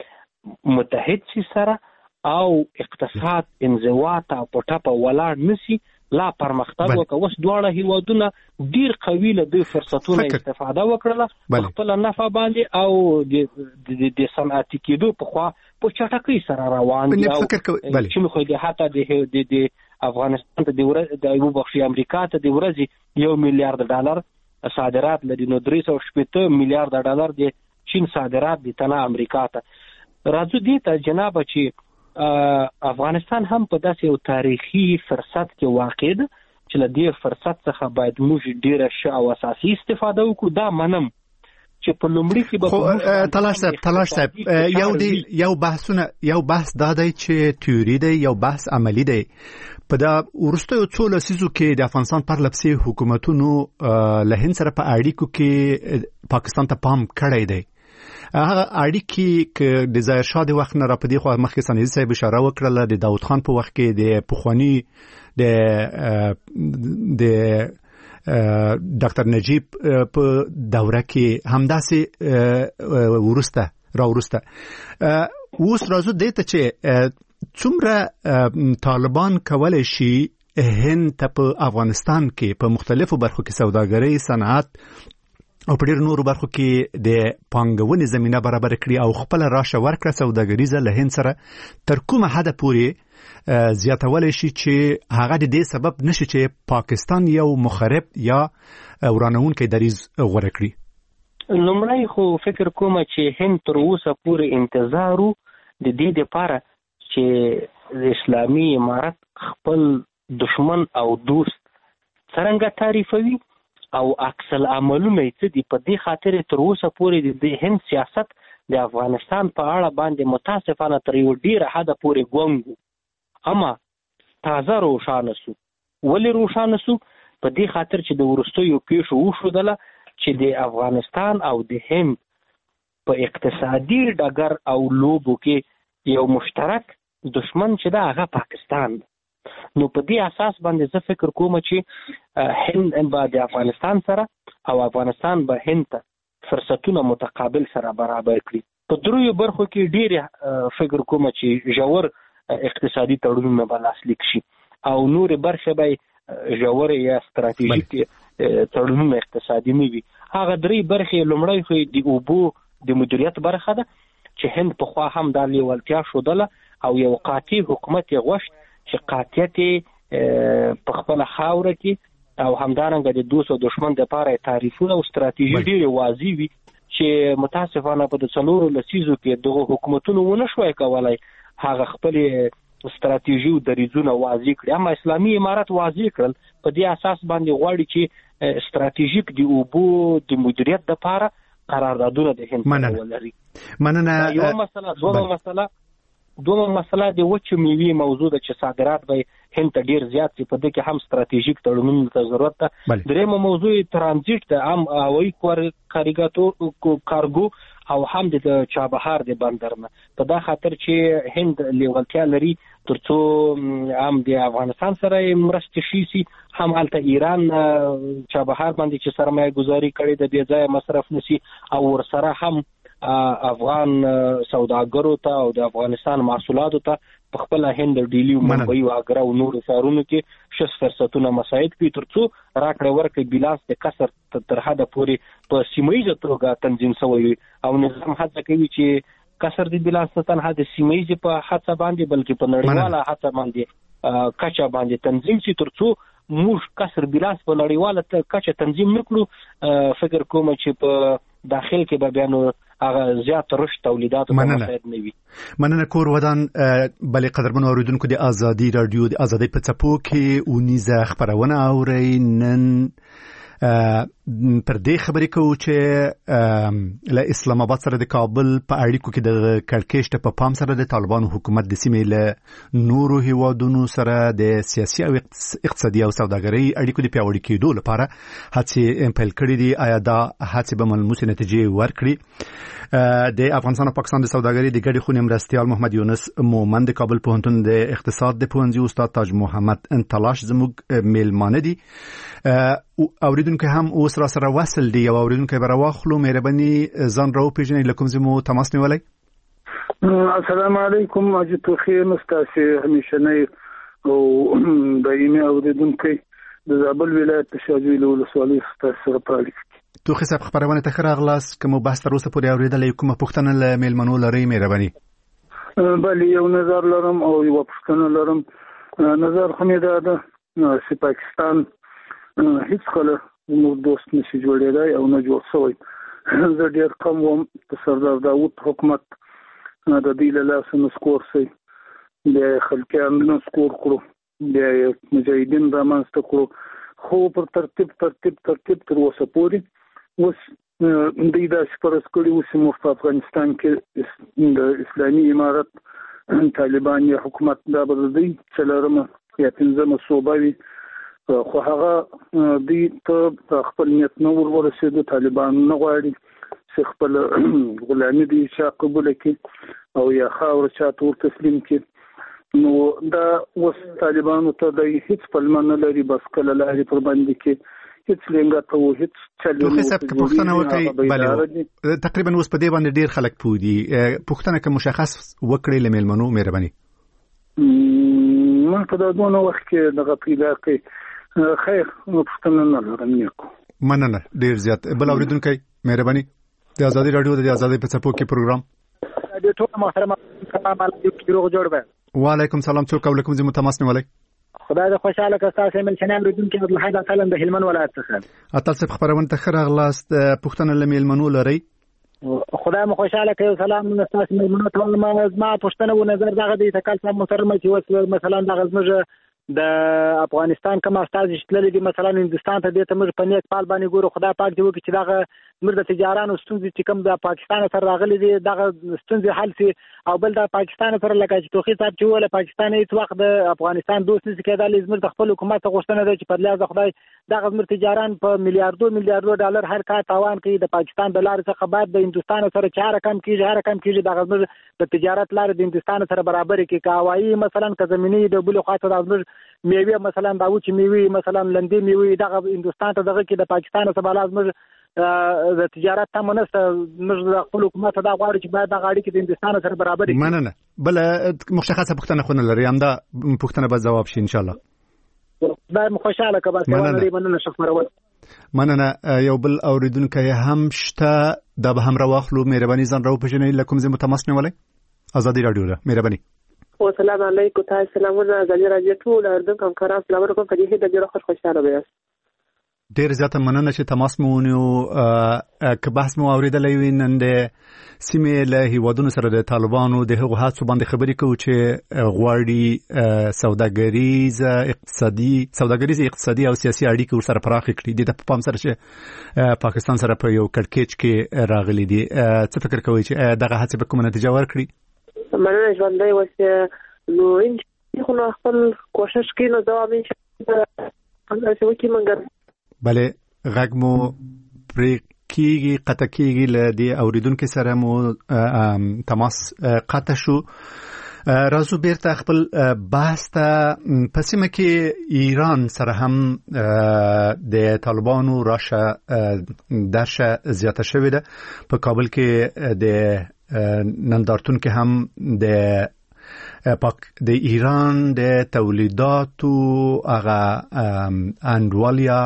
Speaker 7: متحد سي سره او اقتصاد انزوا ته په ټپه ولاړ نسی، لا پرمختګ وکړه. اوس دواړه هیوادونه ډیر قوي له دوی فرصتونو استفاده وکړله خپل نفع باندې او د صنعتي کېدو په خوا په چټکۍ سره روان دي. او چې خو د حتی د افغانستان ته د ورځ د یو بخښي امریکا ته د ورځې یو میلیارډ ډالر صادرات لري، نو درې سوه شپېته میلیارډ ډالر د چین صادرات دي تنه امریکا ته. راځو دې ته جناب چې افغانستان هم په داسې یو تاریخي فرصت کې واقع ده چې له دې فرصت څخه باید موږ ډیره ښه او اساسي استفاده وکړو. دا منم چې په لومړي کې
Speaker 4: به تلاش صاحب تلاش صاحب یو دی یو بحثونه یو بحث دا دی چې تیوري دی، یو بحث عملی دی. په دا ورستو څو لسیزو کې د افغانستان پر لپسې حکومتونو له هند سره په اړیکو کې پاکستان ته پام کړی دی. هغه اړیکې ک د ظاهر شاه د وخت نه را پدې خو مخکې سنیزي صاحب اشاره وکړه، د داود خان په وخت کې د پخوانی د د ډاکټر نجیب په دوره کې همداسې ورسته را ورسته. اوس راځو دې ته چې څومره طالبان کولای شي هند ته په افغانستان کې په مختلفو برخو کې سوداګري، صنعت او په ډېر نورو برخو کې د پانګونې زمینه برابر کړي او خپل راشه ورکړه سوداګریزه له هند سره تر کومه حده پورې زیاتول شي چې هغه د دې سبب نشي چې پاکستان یو مخرب یا ورانونکي دریز غوړه کړي؟
Speaker 7: لومړی خو فکر کوم چې هند تر اوسه پورې انتظارو د دې لپاره چې د اسلامي امارت خپل دشمن او دوست څنګه تعریفوي او عکس العملونه یې دي. په دې خاطر تر اوسه پورې د هند سیاست د افغانستان په اړه باندې متاسفانه تر یو ډیره حده پورې ګونګو، اما تازه روښانه سو. ولې روښانه سو؟ په دې خاطر چې د وروستیو پیښو وښودله چې د افغانستان او د هند په اقتصادي ډګر او لوبو کې یو مشترک دشمن چې دا هغه پاکستان دی. نو په دې اساس باندې زه فکر کوم چې هند به د افغانستان سره او افغانستان به هند ته فرصتونه متقابل سره برابر کړي. په دریو برخو کې ډېر فکر کوم چې ژور اقتصادي تړونونه به لاسلیک شي او نور برخه به ژور یا ستراتیژیک تړونونه اقتصادي نه وي. هغه درې برخې لومړی خو د اوبو د مدیریت برخه ده چې هند په خوا هم دا لیوالتیا ښودله او یو قاطع حکومت یې غوښت چې قاطعیت په خپله خاوره کې او همدارنګه د دوست او دشمن دپاره تعریفونه او ستراتیژي ډېرې واضح وي چې متاسفانه په د څلورو لسیزو کې دغه حکومتونو ونه شوی کولی هغه خپلې ستراتیژي او دریځونه واضح کړي. اما اسلامي امارت واضح کړل. په دې اساس باندې غواړي چې ستراتیژیک د اوبو د مدیریت دپاره قراردادونه د هند سره ولري.
Speaker 4: مننه.
Speaker 7: یوه مسله. دومره مسله دومره مسله د وچو میوې موضوع ده چې صادرات به هند ته ډېر زیات شي. په دې کې هم ستراتیژیک تړونونو ته ضرورت ده. درېیمه موضوع ترانزیت ده، هم هوایي کارګو او هم د چابهار د بندر نه. په دا خاطر چې هند لیوالتیا لري تر څو هم د افغانستان سره مرستې شي سي، هم هلته ایران چابهار باندې چې سرمایه گذاري کړې ده بې ځایه مصرف نشي او ورسره هم افغان سوداګرو ته او د افغانستان محصولاتو ته په خپل هند ډیلی او ممبئی او اګرا او نورو ښارونو کې شس فرصتونه مساعد کړي تر څو راکړه ورکړه بیلانس د کسر تر حده پورې په سیمایي توګه تنظیم شوی او نظام هڅه کوي چې کسر د بیلانس نه تنها د سیمایي په هڅه باندې بلکې په نړیواله هڅه باندې کچا باندې تنظیم شي تر څو موږ کسر بیلانس په نړیواله کچا تنظیم نکړو. فکر کوم چې په داخل کې به بیا نو هغه زیات رشد تولیدات او مساعد نه وي.
Speaker 4: مننه. کور ودان بلې قدرمن اوریدونکو د ازادي رادیو د ازادي په څپو کې اونیزه خبرونه اوري. نن پر دې خبرې کوو چې له اسلام آباد سره د کابل په اړیکو کې د کړکېچ په پام سره د طالبانو حکومت د سیمې له نورو هیوادونو سره د سیاسي او اقتصادي او سوداګرۍ اړیکو د پیاوړي کېدو لپاره هڅې پیل کړې دي. آیا دا هڅې به ملموسې نتیجې ورکړي؟ د افغانستان او پاکستان د سوداګرۍ د ګډې خونې مرستیال محمد یونس مومن د کابل پوهنتون د اقتصاد د پوهنځي استاد تاج محمد انطلاش زموږ میلمانه دي. اوریدونکو هم اوس را سره وصل دی. او اوریدونکو به راوخلو مهرباني ځان راو پیژنې لکه زمو تماس نیولای.
Speaker 8: السلام علیکم. اجت خیر مستاسي همیشنۍ او دایمي اوریدونکو د زابل ولایت شاجوی له ولسوالۍ څخه سره پالیک
Speaker 4: تو حساب خبرونه ته خراغلاس کوم بحث تر اوسه پورې اوریدلې کومه پوښتنه له میلمنو لري مهرباني؟
Speaker 8: بله یو نظر لرم او یو پوښتنه لرم. نظر خو مې دا ده چې پاکستان هیڅ کله زموږ دوست نشي جوړېدای او نه جوړ شوی. زه ډېر کم وم په سردار داود حکومت د دې له لاسه نسکور شي، بیا یې خلقیان نسکور کړو، بیا یې مجاهدین رامنځته کړو، خو پر ترتیب ترتیب ترتیب تر اوسه پورې اوس دوی داسې فرض کړي اوس موږ په افغانستان کې د اسلامي امارت طالبان یا حکومت دا به د دوی څلورمه یا پنځمه صوبه وي، خو هغه دوی ته خپل نیت نه ور ورسېدو. طالبان نه غواړي چې خپل غلامي دي چا قبول کړي او یا خاوره چاته ور تسلیم کړي. نو دا اوس طالبانو ته د هیڅ پلمه نه لري، بس کله لارې پر باندې کې هیڅ لنګه ته و هیڅ چلو
Speaker 4: نو حساب کې پښتنه وکړي. بله تقریبا اوس په دې باندې ډیر خلک پودي. پښتنه که مشخص وکړي لملمنو مهرباني.
Speaker 8: ما په دغه وخت کې دغه پیدا کې خیر نو پښتنه نه لرم نیکو.
Speaker 4: مننه ډیر زیات. بل اوریدونکو مهرباني د ازادي رادیو د ازادي په څپو کې پروګرام
Speaker 9: د ټول محترم کلام علیکم روغ جوړ به
Speaker 4: وعلیکم سلام. څوک او کوم ځای متماس نیولای؟
Speaker 9: خدای دې خوشاله کړه. تاسو مل شنه اوریدونکو عبد الحید اتلم د هلمند ولایت څخه.
Speaker 4: اتل صاحب خبرونه ته خیر اغلاست. پښتنه لمیلمنو لري.
Speaker 9: خدای مو خوشاله کړي. سلام تاسو ملمنو ته. ما پښتنه و نظر دغه د تکل سم مسرمه چې وس مثلا دغه زموږ د افغانستان کوم استاد شتلې دي مثلا هندستان ته د تمر په نیت پال باندې ګورو. خدای پاک دې وکړي چې دغه زموږ د تجارانو ستونزې چې کوم د پاکستان سره راغلي دي دغه ستونزې حل شي. او بل د پاکستان سره لکه چې توخي صاحب چې وله پاکستان هیڅ وخت د افغانستان دوست نشي کېدلی. زموږ د خپل حکومت غوښتنه ده چې په لیاز خدای دغه زموږ تجاران په میلیارډو میلیارډو ډالر هر کال تاوان کوي. د پاکستان د لارې څخه بعد د هندستان سره چا رقم کیږي هر رقم کیږي دغه زموږ د تجارت لارې د هندستان سره برابر کی کاوایی مثلا که زمینی د بل خاطر د زموږ میوه مثلا دا و چې میوه مثلا لندې میوه دغه هندستان ته دغه کې د پاکستان سره لازم د تجارت تمنست موږ د خپل حکومت دا غواړي چې باید د غاړي کې د هندستان سره برابر کړي.
Speaker 4: مننه. بل مشخصه پښتنه خو نه لري هم دا پښتنه به جواب شي ان شاء الله.
Speaker 9: دا مو خوشاله کبه سوال مننه شکر.
Speaker 4: مننه. یو بل اوریدونکو هم شته دا به هم راوخلو. مهرباني ځان راو پښنه لکم زه متماس نه ولای ازادي رادیو ده. مهرباني.
Speaker 10: السلام علیکم. تاسو سلامونه ازادي رادیو ټول اردن کوم کاران سلام علیکم. په دې د ډیره خوش خوشاله بیاست.
Speaker 4: ډیر زیاته مننه چې تماس مو ونیو. که بحث مو اوریدلې وي نن د سیمې له هیوادونو سره د طالبانو د هغو هڅو باندې خبرې کوو چې غواړي سوداګریز اقتصادي سوداګریز اقتصادي او سیاسي اړیکې ورسره پراخ کړي. د پام سره چې پاکستان سره په یو کړکېچ کې راغلي دي. څه فکر کوئ چې دغه هڅې به کومه نتیجه ورکړي؟
Speaker 10: مننه ژوندۍ اوسه. نو ان خو خپل کوشش کوي نو دوام ان شاء الله کوي مګر
Speaker 4: بله غږ مو پرې کېږي قطع کېږي. له دې اوریدونکو سره مو تماس قطع شو. راځو بیرته خپل بحث ته. په سیمه کې ایران سره هم د طالبانو راشه درشه زیاته شوې ده. په کابل کې د نندارتون کې هم د پاک د ایران د تولیداتو هغه انډوالیا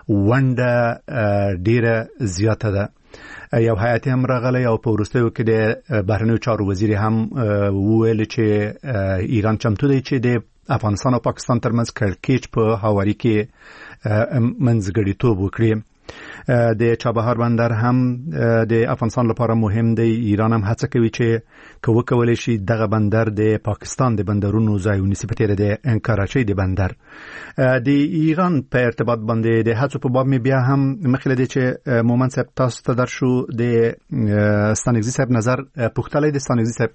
Speaker 4: ونده ډیره زیاته ده. یو هیئت هم راغلی او په وروستیو کې د بهرنیو چارو وزیر هم وویل چې ایران چمتو دی چې د افغانستان او پاکستان ترمنځ کړکېچ په هواري کې منځګړیتوب وکړي. د چابهار بندر هم د افغانستان لپاره مهم دی. ایران هم هڅه کوي چې که وکولی شي دغه بندر د پاکستان د بندرونو ځای ونیسي. په تیره د کراچۍ د بندر د ایران په ارتباط باندې د هڅو په باب مې بیا هم مخکې له دې چې مومن صاحب تاسو ته درشو د ستانکزي صاحب نظر پوښتلی. د ستانکزي صاحب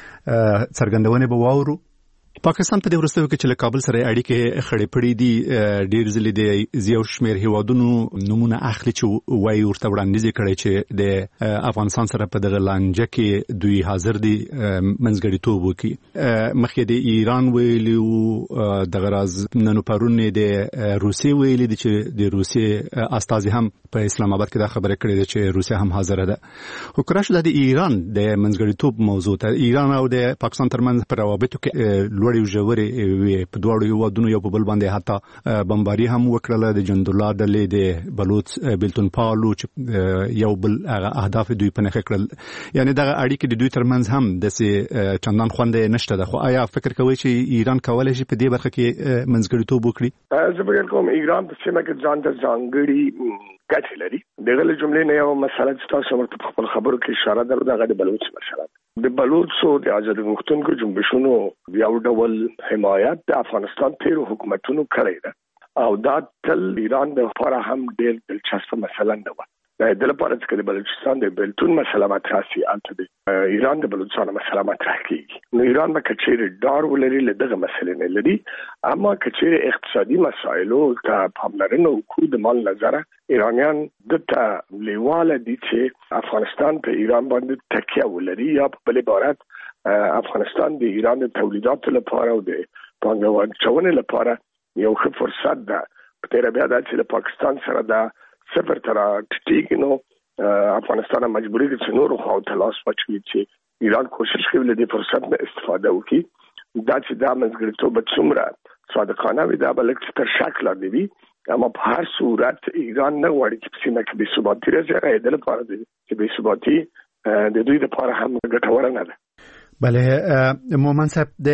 Speaker 4: څرګندونې به واورو. پاکستان په دې وروستیو کې چې له کابل سره اړیکې خړې پړې دي ډېر ځلې د یو شمېر هیوادونو نومونه اخلي چې وایي ورته وړاندیز کړی چې د افغانستان سره په دغه لانجه کې دوی حاضر دي منځګړیتوب وکړي. مخکې د ایران ویلي وو دغه راز نن پرون د روسیې ویلي دي چې د روسیې استازي هم په اسلام آباد کې دا خبره کړې ده چې روسیه هم حاضر ده. خو کله چې د ایران د منځګړیتوب موضوع ته ایران او د پاکستان ترمنځ په روابطو کې لوړې ژورې وي. په دواړو هیوادونو یو په بل باندې حتی بمباري هم وکړله د جندولا ډلې د بلوچ بیلتون پالو چې یو بل هغه اهداف دوی په نښه کړل. یعنی دغه اړیکې د دوی ترمنځ هم داسې چندان خوند نشته ده. خو آیا فکر کوئ چې ایران کولی شي په دې برخه کې منځګړیتوب وکړي؟
Speaker 5: زه فکر کوم ایران په سیمه کې ځان ته ځانګړي ګټې لري. دغه جملې نه یو مسله چې تاسو ورته په خپل خبرو کې اشاره درلوده هغه د بلوچ مسله. د بلوچو د آزادۍ غوښتونکو جنبشونو یو ډول حمایت د افغانستان تیرو حکومتونو کړی ده او دا تل ایران د لپاره هم ډېر دلچسپه مسله نه وه. د لپاره چې د بلوچستان د بیلتون مسله مطرح شي البته د ایران د بلوچستان مسله مطرح کیږي. نو ایران به کچېر ډار ولري له دغه مسلې نه لري. اما کچېر اقتصادي مسایلو ته پاملرنه وکړو د مال نظر ایرانیان دته لیواله دي چې افغانستان په ایران باندې تکیه ولري یا په بل عبارت افغانستان د ایران د تولیداتو لپاره او د پانګوال چونې لپاره یو ښه فرصت ده. په تیر بیا د چې پاکستان سره د صفر تر ټیټیږي نو افغانستان مجبوری دي چې نور خو تلاش وکړي چې ایران کوشش کوي له دې فرصت نه استفاده وکړي. دا چې دا منځګړیتوب څومره صادقانه وي دا به لږ تر شک لاندې وي. اما په هر صورت ایران نه غواړي چې په سیمه کې بې ثباتي راځي. هغه د لپاره دی چې بې ثباتي د دوی لپاره هم ګټوره نه ده.
Speaker 4: بله مومن صاحب د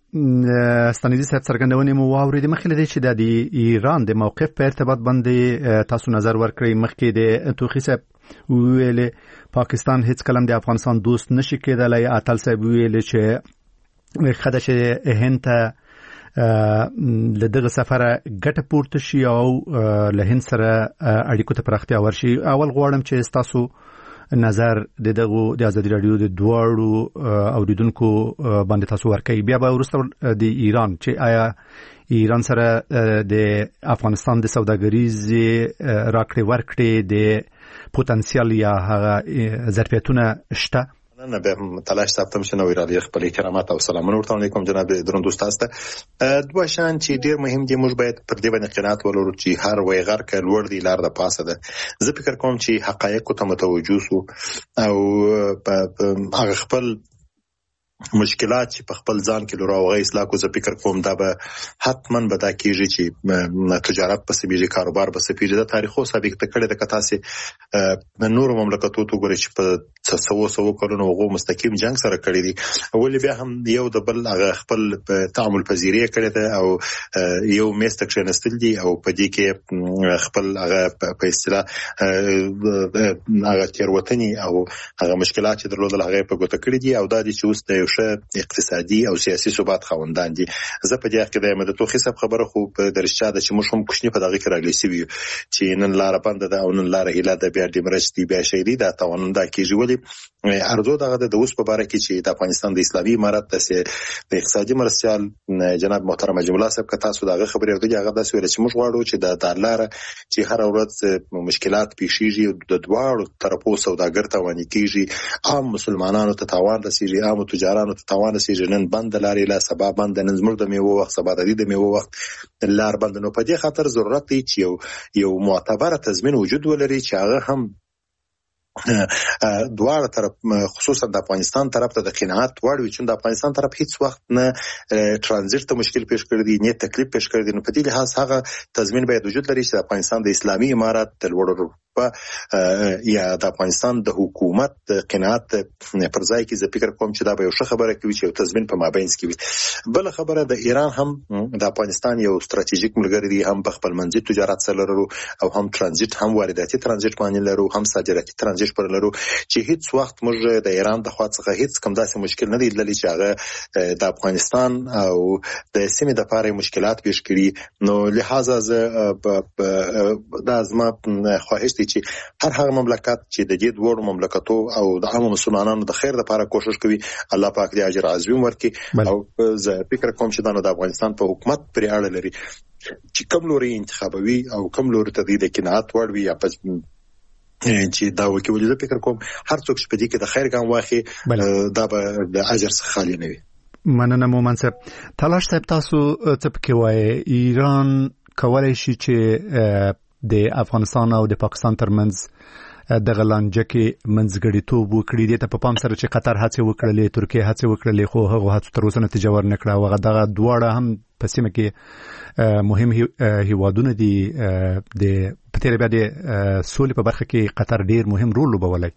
Speaker 4: ستانیزي صاحب څرګندونې مو واورېدې. مخکې له دې چې د ایران د موقف په ارتباط باندې تاسو نظر ورکړئ، مخکې د توخي صاحب ویلې پاکستان هیڅ کلم د افغانستان دوست نشي کېدلی. اتل صاحب ویلې چې خدای چې هند ته له دغه سفره ګټه پورته شي او له هند سره اړیکو ته پراختیا ورشي. اول غواړم چې تاسو نظر د دغه د ازادي رادیو د دوړو اوریدونکو باندې تاسو ورکړئ. بیا به وروسته د ایران چې آیا ایران سره د افغانستان د سوداګریزې راکړې ورکړې د پوتنسیال یا هغه ظرفیتونه شته.
Speaker 6: نه به تلاش ثابتم شنو ویرالي خپل کرامات او سلامونه ورته علیکم جناب درون دوستان. دوه شان چې ډیر مهم دي، موږ باید پر دې باندې قناعت ولرو چې هر ویغر ک لوړ دی لار د پاسه ده. زه فکر کوم چې حقایق ته متوجه سو او هغه خپل مشکلات چې په خپل ځان کې لورا او اصلاح کو. زه فکر کوم دا به حتما به دا کیږي چې تجارت په سبيجي کاروبار په سبيجي د تاریخو سابق ته کړه د کتاسي نور مملکتو ته ګوري چې په څو څو کلونو وغو مستقیم جنگ سره کړی دي. اول بیا هم یو د بل هغه خپل تعامل پذیری کړی دی او یو میست کښنستل دي او په دې کې خپل هغه په اصطلاح هغه تیروتنی او هغه مشکلات چې درلودل هغه په ګوته کړی دي او دا دي چې اوس د اقتصادي او سیاسي ثبات خوندان دي. زه په دې کې د مدته خصب خبره خو په درشته د چې موږ هم کوښنی په دغه کې راغلی سوي چې نن لار بند ده او نن لار هیله ده بیا د مرستي بیا شهري دا توانم دا کیږي. ولی ارزو دغه د اوس په اړه کې چې د افغانستان د اسلامي امارت د اقتصادي مرستيال جناب محترم جمله صاحب که تاسو دغه خبرې ورته هغه داسې ویل چې موږ غواړو چې د دلار چې هر ورځ مشکلات پیښیږي د دواړو طرفو سوداګر ته ونی کیږي، عام مسلمانانو ته تاوان رسیږي، عام تجارانو ته تاوان رسیږي. نن بند لارې لا سبا بند، نن زموږ د میوه وخت سبا د دې د میوه وخت لار بند. نو په دې خاطر ضرورت دی چې یو یو معتبر تضمین وجود ولري چې هغه هم دواړه طرف خصوصا د افغانستان طرف ته د قناعت وړ وي چې د افغانستان طرف هیڅ وخت نه ترانزیت ته مشکل پیښ کړی دی نه تکلیف پیښ کړی دی. نو په دې لحاظ هغه تضمین باید وجود لري چې د افغانستان د اسلامي امارت د لوړو یا د افغانستان د حکومت قناعت پر ځای کې زه فکر کوم چې دا به یو ښه خبره کوي چې یو تضمین په مابینځ کې وي. بل خبره د ایران هم د افغانستان یو ستراتیژیک ملګری دی، هم په خپل منځي تجارت سره لرو او هم ترانزیت هم وارداتي ترانزیت باندې لرو، هم صادراتي ترانزیت پر لرو چې هیڅ وخت موږ د ایران د خوا څخه هیڅ کوم داسې مشکل نه دی لیدلی چې هغه د افغانستان او د سیمې د لپاره مشکلات پیښ کړي. نو لہذا زه دا زما خواهش دی چې هر هغه مملکت چې د دې دوه مملکتو او د عامو مسلمانانو د خیر لپاره کوشش کوي، الله پاک دې اجر عظیم ورکړي. او زه فکر کوم چې د افغانستان په حکومت پرې اړه لري چې کوم لوري انتخابوي او کوم لوري ته د قناعت وړ وي یا په چې دا وکیل زه فکر کوم هر څوک چې په دې کې د خیر ګام واخلي دا به د اجر څخه خالی نه وي.
Speaker 4: مننه مومن صاحب. تلاش صاحب تاسو څه پکې وایي ایران کولای شي چې د افغانستان او د پاکستان ترمنځ د غلانجه کې منځګړیتوب وکړي؟ دې ته په پام سره چې قطر هڅه وکړلې، ترکیه هڅه وکړلې، خو هغه هڅه تر اوسه نتیجه ورنکړه او هغه دغه دواړه هم په سیمه کې مهم هیوادونه دي. د په تیر بیا د سولې په برخه کې قطر ډیر مهم رول لوبولی.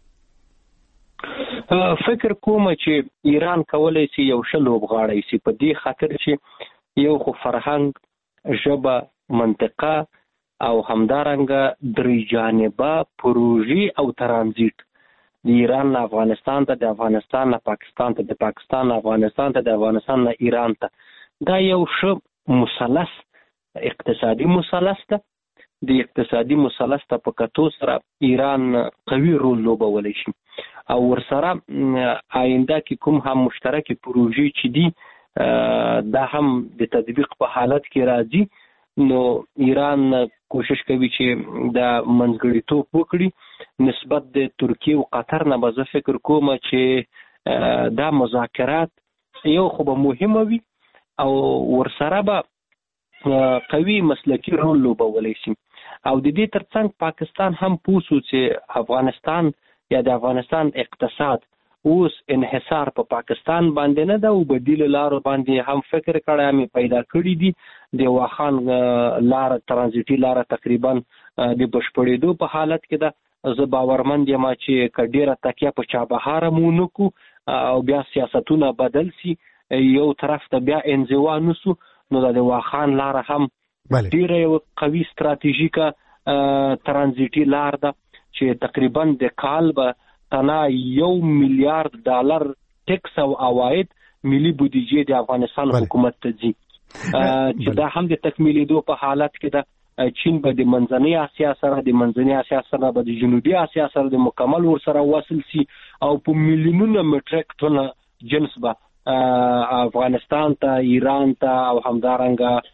Speaker 7: فکر کوم چې ایران کولای شي یو ښه لوبغاړی شي په دې خاطر چې یو خو فرهنګ، ژبه، منطقه او همدارنګه درې جانبه پروژې او ترانزیت د ایران نه افغانستان ته، د افغانستان نه پاکستان ته، د پاکستان نه افغانستان ته، د افغانستان نه ایران ته، دا یو ښه مثلث اقتصادي مثلث ده. د اقتصادي مثلث ته په کتو سره ایران قوي رول لوبولی شي او ورسره آینده کې کوم هم مشترکې پروژې چې دي دا هم د تطبیق په حالت کې راځي. نو ایران کوشش کوي چې د منځګړیتوب وکړي نسبت د ترکیه او قطر نه. به زه فکر کوم چې دا مذاکرات یو خو به مهمه وي او ورسره به قوي مسلکي رول لوبولی شي. او د دې ترڅنګ پاکستان هم پوسو چې افغانستان یا د افغانستان اقتصاد اوس انحصار په پا پاکستان باندې نه ده او بدیل لارو باندې هم فکر کړی هم پیدا کړی دي. د واخان لار ترانزیتي لار تقریبا د بشپړېدو په حالت کې ده. زه باورمند یم چې که ډیره تکیه په چابهار مو نکو او بیا سیاستونه بدل سي یو طرف ته بیا انزوا نسو نو د واخان لار هم ډیره یو قوي ستراتیژیکه ترانزیټي لار ده چې تقریبا د کال به تنا یو میلیارډ ډالر ټیکس او عواید ملي بودیجه د افغانستان حکومت ته ځي چې دا هم د تکمیلېدو په حالت کې ده. چین به د منځنۍ اسیا سره د منځنۍ اسیا سره به د جنوبي اسیا سره د مکمل ور سره وصل سي او په میلیونونو مټریک ټن جنس به افغانستان ته ایران ته او همدارنګه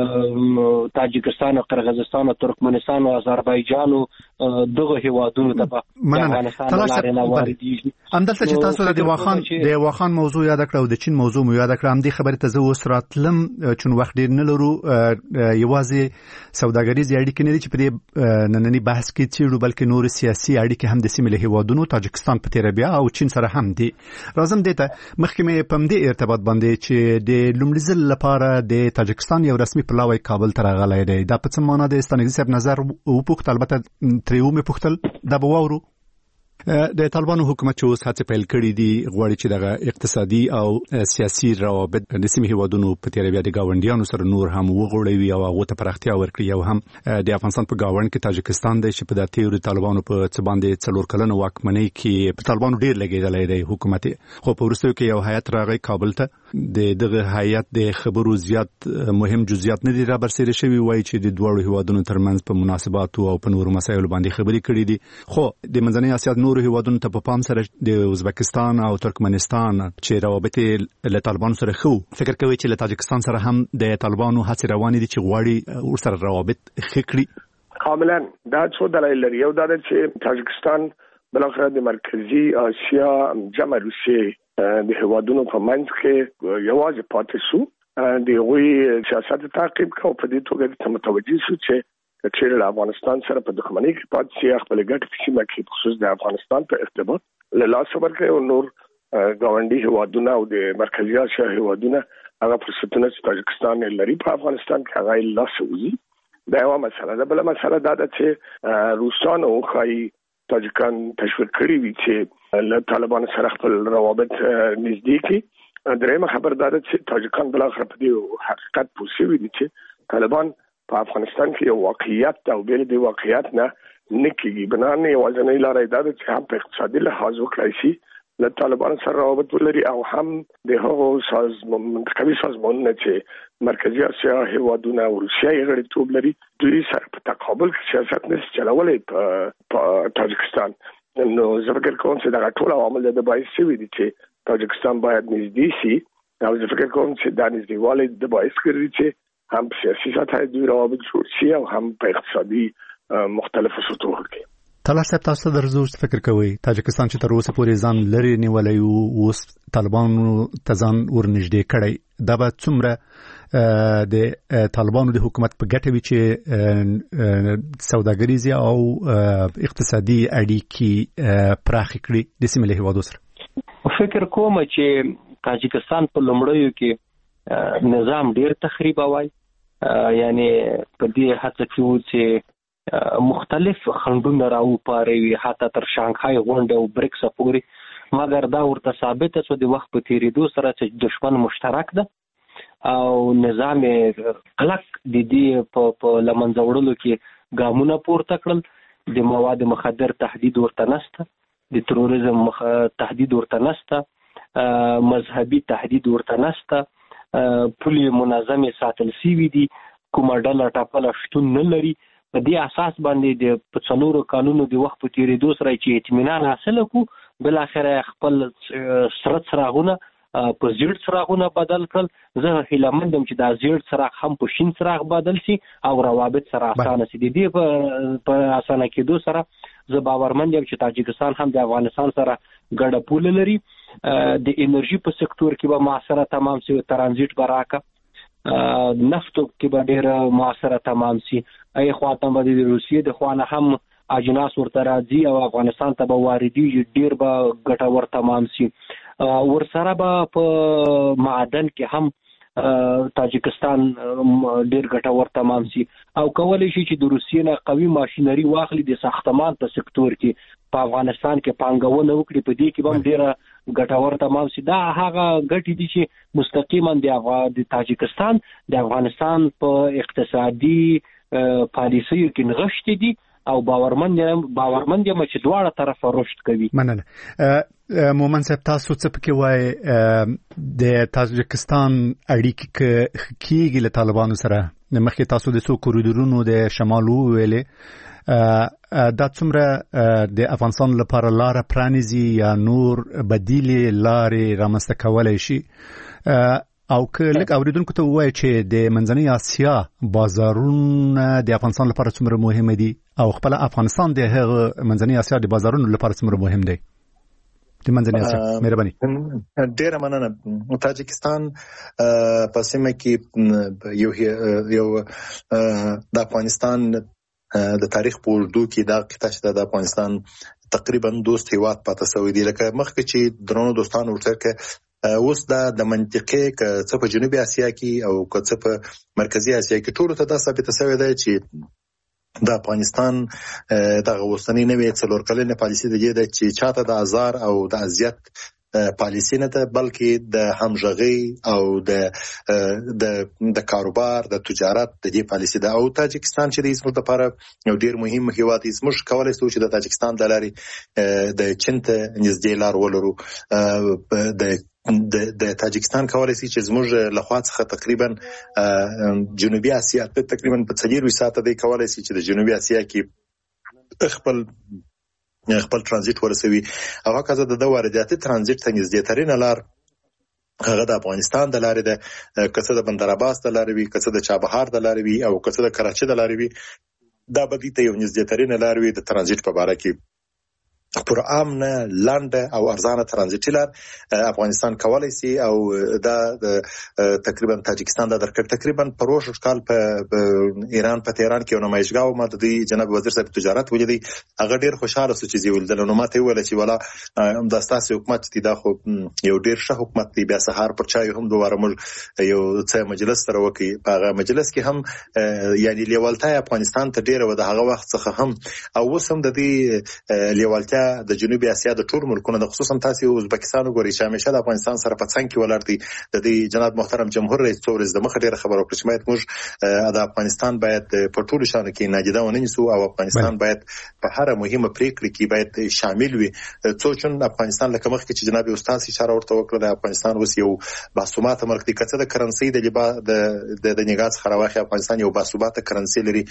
Speaker 7: تاجکستان او قرغیزستان او ترکمنستان او آذربایجان دغه هیوادونو ته په افغانستان لاره نه واردېږي.
Speaker 4: همدلته چې تاسو د واخان د واخان موضوع یاد کړو د چین موضوع مو یاد کړم د خبرې ته زه اوس راتلم چې وخت ډیر نه لرو یوازې سوداګریز اړیکې نه دي چې په دې نننی بحث کې چیرې بلکې نور سیاسي اړیکې هم د سیمې له هیوادونو تاجکستان په تیر بیا او چین سره هم دي. راځم دې ته مخکې مې په دې ارتباط باندې چې د لومړي ځل لپاره د تاجکستان یو رسمي پلاوی کابل ته راغلی دی. دا په څه معنا د ستانګزي صاحب نظر وپوښت، البته ترې ومې پوښتل دا به واورو. د طالبانو حکومت چې اوس هڅې پیل کړي دي غواړي چې دغه اقتصادي او سیاسي روابط د سیمې هیوادونو په تیر بیا د ګاونډیانو سره نور هم وغوړوي او هغه ته پراختیا ورکړي او هم د افغانستان په ګاونډ کې تاجکستان دی چې په د تیر طالبانو په څه باندې څلور کلنه واکمنۍ کې په طالبانو ډیر لګیدلی دی حکومت، خو په وروستیو کې یو هیئت راغی کابل ته. د دغه هیئت د خبرو زیات مهم جزئیات نه دي را برسېره شوي، وایي چې د دواړو هیوادونو ترمنځ په مناسباتو او په نورو مسایلو باندې خبرې کړي دي. خو د منځنۍ اسیا نورو هیوادونو ته په پام سره د ازبکستان او ترکمنستان چې روابط له طالبانو سره خو فکر کوي چې له تاجکستان سره هم د طالبانو هڅې روانې دي چې غواړي ورسره روابط ښه کړي.
Speaker 5: کاملا دا څو دلایل لري. یو دا چې تاجکستان بالاخره د مرکزی اسیا جمع روسیې د هیوادونو په منځ کې یوازې پاتې شو، د غوي سیاست تعقیب کوي په دې توګه چې متوجي شو چې چې له افغانستان سره په دښمنۍ کې پاتې شي، خپل ګټې په سیمه کې خصوص د افغانستان په ارتباط له لاس ورکړي او نور ګاونډي هیوادونه او د مرکزی اسیا هیوادونه هغه فرصتونه چې تاجکستان لري په افغانستان کې هغه لاس وځي. دا یو مسله ده. بل مسله دا ده چې روسانو خای تاجکان تشویق کړی وي چې له طالبان سره خپل روابط نږدې کړي. درېمه خبر دا ده چې تاجکان بالاخره په دې حقیقت پوه دي چې طالبان په افغانستان کې یو واقعیت او بل د واقعیت نه نکېږي. بنان یوازینۍ لاره دا ده چې هم په اقتصادي لحاظ وکړای شي له طالبان سره روابط ولري او هم د هغو سازمان منطقوي سازمانونو چې مرکزی اسیا هیوادونه او روسیه یې غړیتوب لري دوی سره په تقابل کې سیاست نشي چلولی په تاجکستان. نو زه فکر کوم چې دا ټول عوامل د باعث شوي دي چې تاجکستان باید نږدې شي او زه فکر کوم چې دا نږدېوالی د باعث کړي چې هم په سیاسي سطح دوی روابط جوړ شي او هم په اقتصادي مختلفو سطحو کې.
Speaker 4: طلال صاحب تاسو درځو فکر کوئ تاجکستان چې تر اوسه پورې ځان لري نیولای او اوس طالبانو ته ځان ورنږدې کړی، دا به څومره د طالبانو د حکومت په ګټه وي چې سوداګریزي او اقتصادي اړیکې پراخ کړي د سیمې له هیوادو سره؟
Speaker 7: فکر کوم چې تاجکستان په لومړیو کې نظام ډیر تخریب وای، یعنی په دې هڅه کې و چې مختلف خنډونه راو پاروي حتی تر شانګهای غونډه او بریکس پورې، مګر دا ورته ثابت شو د وخت په تیریدو سره چې دشمن مشترک ده او نظام کلک د دې په لمنځه وړلو کې ګامونه پورته کړل. د مواد مخدر تهدید ورته نشته، د تروریزم تهدید ورته نشته، مذهبي تهدید ورته نشته، پولې منظمې ساتل شوي دي، کومه ډله ټاپله شتون نه لري. په دې اساس باندې د په څلورو کالونو د وخت په تیریدو سره چې اطمینان حاصل کړو بل اخره خپل سره څراغونه په زیړ څراغونه بدل کړل. زه هیله مندم چې دا زیړ څراغ هم په شین څراغ بدل شي او روابط سره اسانه شي. د دې په اسانه کېدو سره زه باورمند یم چې تاجکستان هم د افغانستان سره ګډه پوله لري. د انرژي په سکتور کې به معاصره تمام شي، ترانزیت به راکړه، نفتو کې به ډېر معاصره تمام شي. ای خواته به د روسیې د خوانه هم اجناس ورته راځي او افغانستان ته به واردېږي، ډېر به ګټور تمام شي. ورسره به په معدن کې هم تاجکستان ډیر ګټور تمام شي او کولای شي چې د روسیې نه قوي ماشينري واخلي د ساختمان په سکتور کې په افغانستان کې پانګونه وکړي په دې کې هم ډیره ګټور تمام شي. دا هغه ګټې دي چې مستقیما د تاجکستان د افغانستان په اقتصادي پالیسیو کې نغښتې دي او باورمند باورمند یم چې دواړه طرفه رشد کوي.
Speaker 4: مننه. مومن صاحب تاسو څه پکې وایي د تاجکستان اړیکې کېږي له طالبانو سره؟ مخکې تاسو د څو کوریډورونو د شمال ویلې دا څومره د افغانستان لپاره لاره پرانیزي یا نور بدیلې لارې رامنځته کولی شي؟ او که لږ اوریدونکو ته ووایي چې د منځنۍ اسیا بازارونه د افغانستان لپاره څومره مهم دي او خپل افغانستان د هغه منځنۍ اسیا د بازارونو لپاره څومره مهم دی د منځنۍ اسیا؟ مهرباني.
Speaker 6: ډیره مننه. تاجکستان په سیمه کې یو یو د افغانستان د تاریخ په اوږدو کې دا قطعه چې د افغانستان تقریبا دوست هیواد پاتې شوی دی. لکه مخکې چې درنو دوستانو ورته اوس دا د منطقې که څه په جنوبي اسیا کې او که څه په مرکزي اسیا کې ټولو ته دا ثابته شوې ده چې د افغانستان دغه اوسنۍ نوې څلور کلنه پالیسي د دې ده چې چاته د ازار او د اذیت پالیسي نه ده بلکې د همغږي او د د د کاروبار د تجارت د دې پالیسي ده. او تاجکستان چې د زموږ لپاره یو ډیر مهم هیواد دی، زموږ کولای شو چې د تاجکستان د لارې د چین ته نږدې لار ولرو. د د د تاجکستان کولای شي چې زموږ له خوا څخه تقریبا جنوبي اسیا ته تقریبا په څلور ساعته دی کولای شي چې د جنوبي اسیا کې خپل خپل ترانزیت ورسوي. او هغه د د وارداتي ترانزیت ته نږدې ترینه لار هغه د افغانستان د لارې ده، که څه د بندر عباس د لارې وي، که څه د چابهار د لارې وي او که څه د کراچۍ د لارې وي. دا به دې ته یو نږدې ترینه لار وي د ترانزیت په باره کې. پر امنه لاندې او ارزانه ترانزیتي لار افغانستان کولای شي او دا تقریبا تاجکستان د درکړ تقریبا پروش کال په ایران په تهران کې یو نمایشګاه ما د جناب وزیر صاحب تجارت ولیدي. هغه ډیر خوشاله شو چې زیول د نو ماته ویل چې ولا هم د تاسو حکومت دی دا خو یو ډیر ښه حکومت دی. بیا سهار پر چای هم دواره موږ یو څه مجلس سره وکي. په هغه مجلس کې هم یعنی لیوالتای افغانستان ته ډیر و د هغه وخت څخه هم او اوس هم د دې لیوالتیا د جنوبي اسیا د ټول ملکونو د خصوصا تاسو ازبکستان وګورئ چې همیشه د افغانستان سره په څنګ کې ولاړ دي. د دې جناب محترم جمهور رئیس څورز د مخه ډیره خبره وکړه چې باید موږ د افغانستان باید په ټولو شانو کې نادیده ونیسو او افغانستان باید په هر مهمه پریکړه کې باید شامل وي. څو چون افغانستان لکه مخکې چې جناب استاد اشاره ورته وکړه د افغانستان اوس یو باسوماته ملک دی. کڅه د کرنسي د لبا د د نګاس خراوخي افغانستان یو باسوماته کرنسي لري.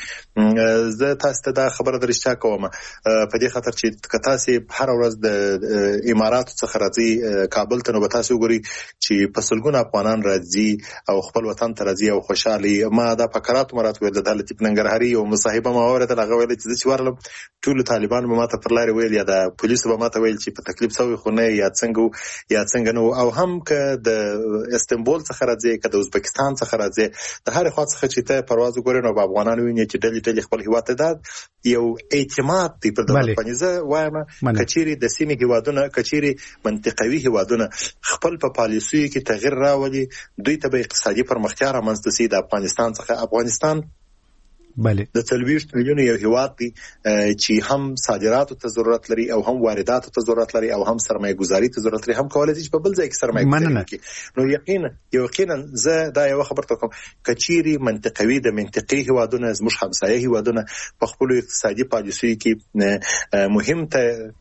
Speaker 6: زه تاسو ته دا خبره درشته کوم په دې خاطر چې کتا هر ورځ د اماراتو څخه راځي کابل ته، نو به تاسو وګورئ چې په سلګونه افغانان راځي او خپل وطن ته راځي او خوشحالي. ما دا فقرات مرات ویل د لطیف ننګرهاري او مصاحبه ما اورېدل، هغه ویل چې چې ورلم ټول طالبان به ماته پر لارې ویل یا د پولیسو به ماته ویل چې په تکلیف سوي خو نه یا څنګه یا څنګه نو. او هم که د استنبول څخه راځي که د ازبکستان څخه راځي د هر خوا څخه چې ته پرواز وګورې نو به افغانان ویني چې ډلې ډلې خپل هیواد ته دا یو اعتماد دی پر دولت باندې. زه وایم کچيري د سیمې هیوادونه کچيري منطقوي هیوادونه خپل په پالیسیو کې تغیر راولي، دوی ته به اقتصادي پرمختیا رامنځته شي. د افغانستان څخه افغانستان
Speaker 4: بله
Speaker 6: د څلوېښت میلیونو یو هیواد دی چې هم صادراتو ته ضرورت لري او هم وارداتو ته ضرورت لري او هم سرمایه گذاري ته ضرورت لري، هم کولای شي په بل ځای کې سرمایه گذاري وکړي. نو یقینا یو یقینا زه دا یو خبر ته کوم کچيري منطقوي د منطقي هیوادونه زموږ همسایه هیوادونه په خپل اقتصادي پالیسیو کې مهم ته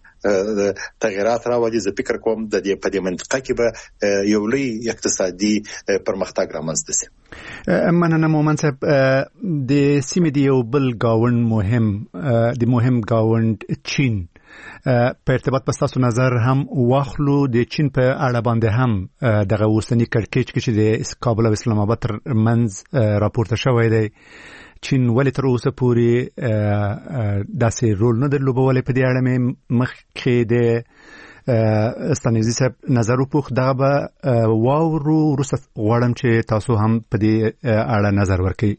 Speaker 6: تغیرات راوړي. زه فکر کوم د دې په دې منطقه کې به یو لوی اقتصادي پرمختګ رامنځته شي.
Speaker 4: مننه مومن صاحب. د سیمې دی یو بل گاوند مهم د مهم گاوند چین په ارتباط په تاسو نظر هم واخلو. د چین په اړه باندې هم دغه اوسنی کړکېچ کې چې د کابل او اسلام آباد تر منځ راپورته شوی دی، چین ولې تر اوسه پورې داسې رول نه درلوبولی. په دې اړه مې مخکې د ستانیزي صاحب نظر وپوښت، دغه به واورو. وروسته غواړم چې تاسو هم په دې اړه نظر ورکړئ.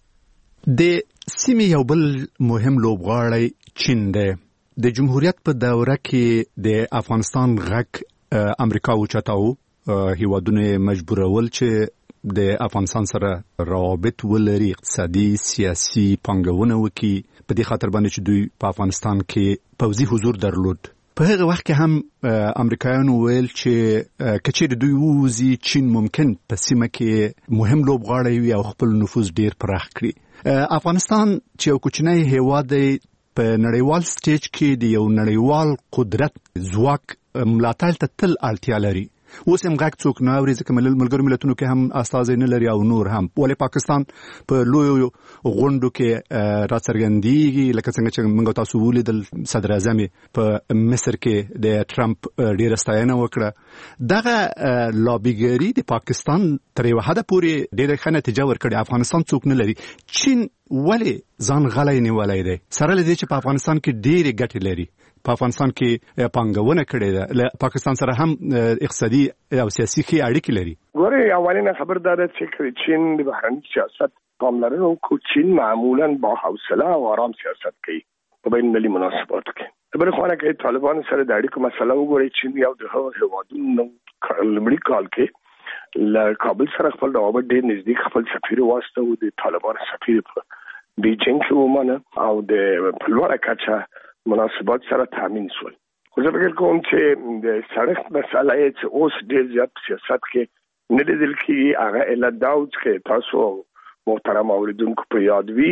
Speaker 4: د سیمې یو بل مهم لوبغاړی چین دی. د جمهوریت په دوره کې د افغانستان غږ امریکا اوچتاو، هیوادونه مجبورول چې د افغانستان سره روابط ولري، اقتصادي سیاسي پانګونه وکړي، په دې خاطر باندې چې دوی په افغانستان کې پوځي حضور درلود. په هغه وخت کې هم امریکایانو ویل چې کچېر دوی ووزي چین ممکن په سیمه کې مهم لوبغاړی وي او خپل نفوذ ډیر پراخ کړي. افغانستان چې یو کوچنی هیواد دی، په نړیوال سټیج کې د یو نړیوال قدرت ځواک ملاتړ ته تل اړتیا لري. اوس هم غږ څوک نه اوري ځکه ملګرو ملتونو کې هم استازي نه لري او نور هم. ولې پاکستان په لویو غونډو کې راڅرګندېږي، لکه څنګه چې موږ تاسو ولیدل صدر اعظم په مصر کې د ټرمپ ډیره ستاینه وکړه. دغه لابیګری د پاکستان تر یو حده پورې ډیره ښه نتیجه ورکړې. افغانستان څوک نه لري. چین ولې ځان غلی نیولی دی سره له دې چې په افغانستان کې ډیرې ګټې لري؟ په افغانستان کې پانګونه کړې ده، له پاکستان سره هم اقتصادي او سیاسي ښې اړیکې لري.
Speaker 5: ګورې اولینه خبر دا ده چې چین د بهرني سیاست پاملرنه کوي. چین معمولا با حوصله او آرام سیاست کوي په بین المللي مناسباتو کې. د بل خوا نه کې طالبان سره د اړیکو مسله وګورئ. چین یو د هیوادونو لومړي کال کې له کابل سره خپل روابط ډېر نږدې خپل سفیر واستاوه. د طالبان سفیر په بیجینګ کې ومنه او د په لوړه کچه مناسبات سره تامین شول. خو زه فکر کوم چې د سړک مسله چې اوس ډېر زیات سیاست کې نه لیدل کېږي، هغه علت دا و چې تاسو محترم اوریدونکو په یاد وي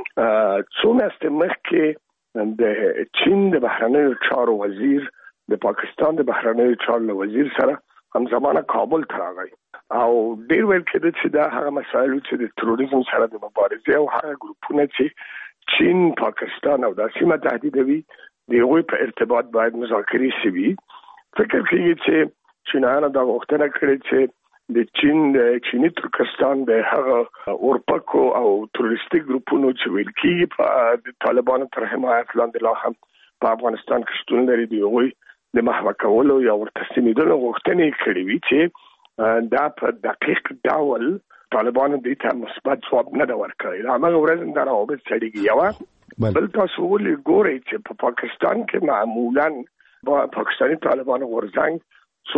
Speaker 5: څو میاشتې مخکې د چین د بهرنیو چارو وزیر د پاکستان د بهرنیو چارو وزیر سره همزمانه کابل ته راغی او ډېر ویل کېده چې دا هغه مسایل چې د تروریزم سره د مبارزې او هغه ګروپونه چې چین، پاکستان او د سیمه تهدیدوي د هغوی په ارتباط باید مذاکرې شي. فکر کېږي چې چینایانو دا غوښتنه کړې چې د چین د چینی ترکستان د هغه اورپکو او تروریستیک ګروپونو چې ویل کېږي په د طالبانو تر حمایت لاندې لا هم په افغانستان کې شتون لري، د هغوی د محوه کولو یا ورته ستنېدلو غوښتنې کړې وي چې دا په دقیق ډول طالبانو دې ته مثبت ځواب نه دا ورکړی. هغه ورځ دا روابط سړېږي. یوه بل تاسو ولې ګورئ چې په پاکستان کې معمولا پاکستاني طالبانو غورځنګ څو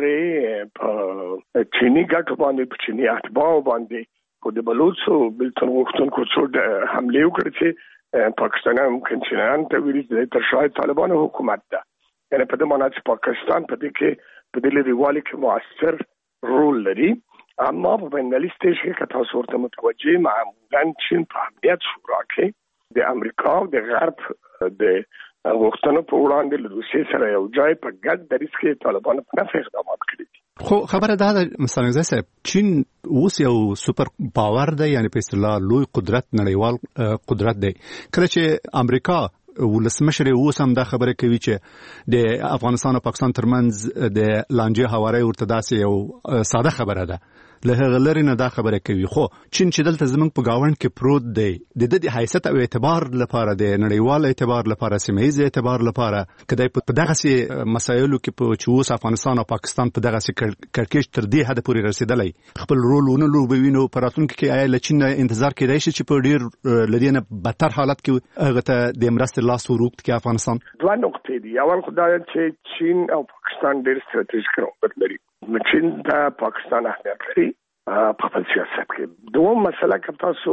Speaker 5: وارې په چینی ګټو باندې په چینی اتباعو باندې خو د بلوڅو بلتون غوښتونکو څو حملې وکړې چې پاکستانیان ممکن چینیان ته ویلي چې تر شاید طالبانو حکومت ده. یعنې په دې معنی چې پاکستان په دې کې په دې لرېوالي کې مؤثر رول لري. اما په بینالي سټیج کې که تاسو ورته متوجه معمولا چین په امنیت شورا کې د امریکا او د غرب د غوښتنو په وړاندې له روسیې سره یو ځای په ګډ دریځ کې طالبانو په نفع اقدامات کړي دي. خو
Speaker 4: خبره دا ده مثلا صاحب، چین اوس یو سوپر پاور دی، یعنی په اصطلاح لوی قدرت، نړیوال قدرت دی. کله چې امریکا ولسمشر اوس هم دا خبره کوي چې د افغانستان او پاکستان ترمنځ د لانجې هواري ورته داسې یو ساده خبره ده، له هغه لري نه دا خبره کوي. خو چین چې دلته زمونږ په گاوند کې پروت دی، د دې حیثیت او اعتبار لپاره، د نړیوال اعتبار لپاره، سیمه‌ایز اعتبار لپاره، کله په دغه سي مسایلو کې په چوس افغانستان او پاکستان په دغه سي کړکېچ تر دې حد پورې رسیدلی خپل رول ونه لوبوي، په راتلونکي کې آیا له چین انتظار کېدای شي چې په ډیر لدینه بدتر حالت کې هغه ته د مرستې لاس وروکت کې افغانستان؟
Speaker 5: دوه نقطې دي. اول خدای چې چین او پاکستان ډیر ستراتیژیک روابط لري. چین د پاکستان اهمیت لري په خپل سیاست کې. دوم مسله که تاسو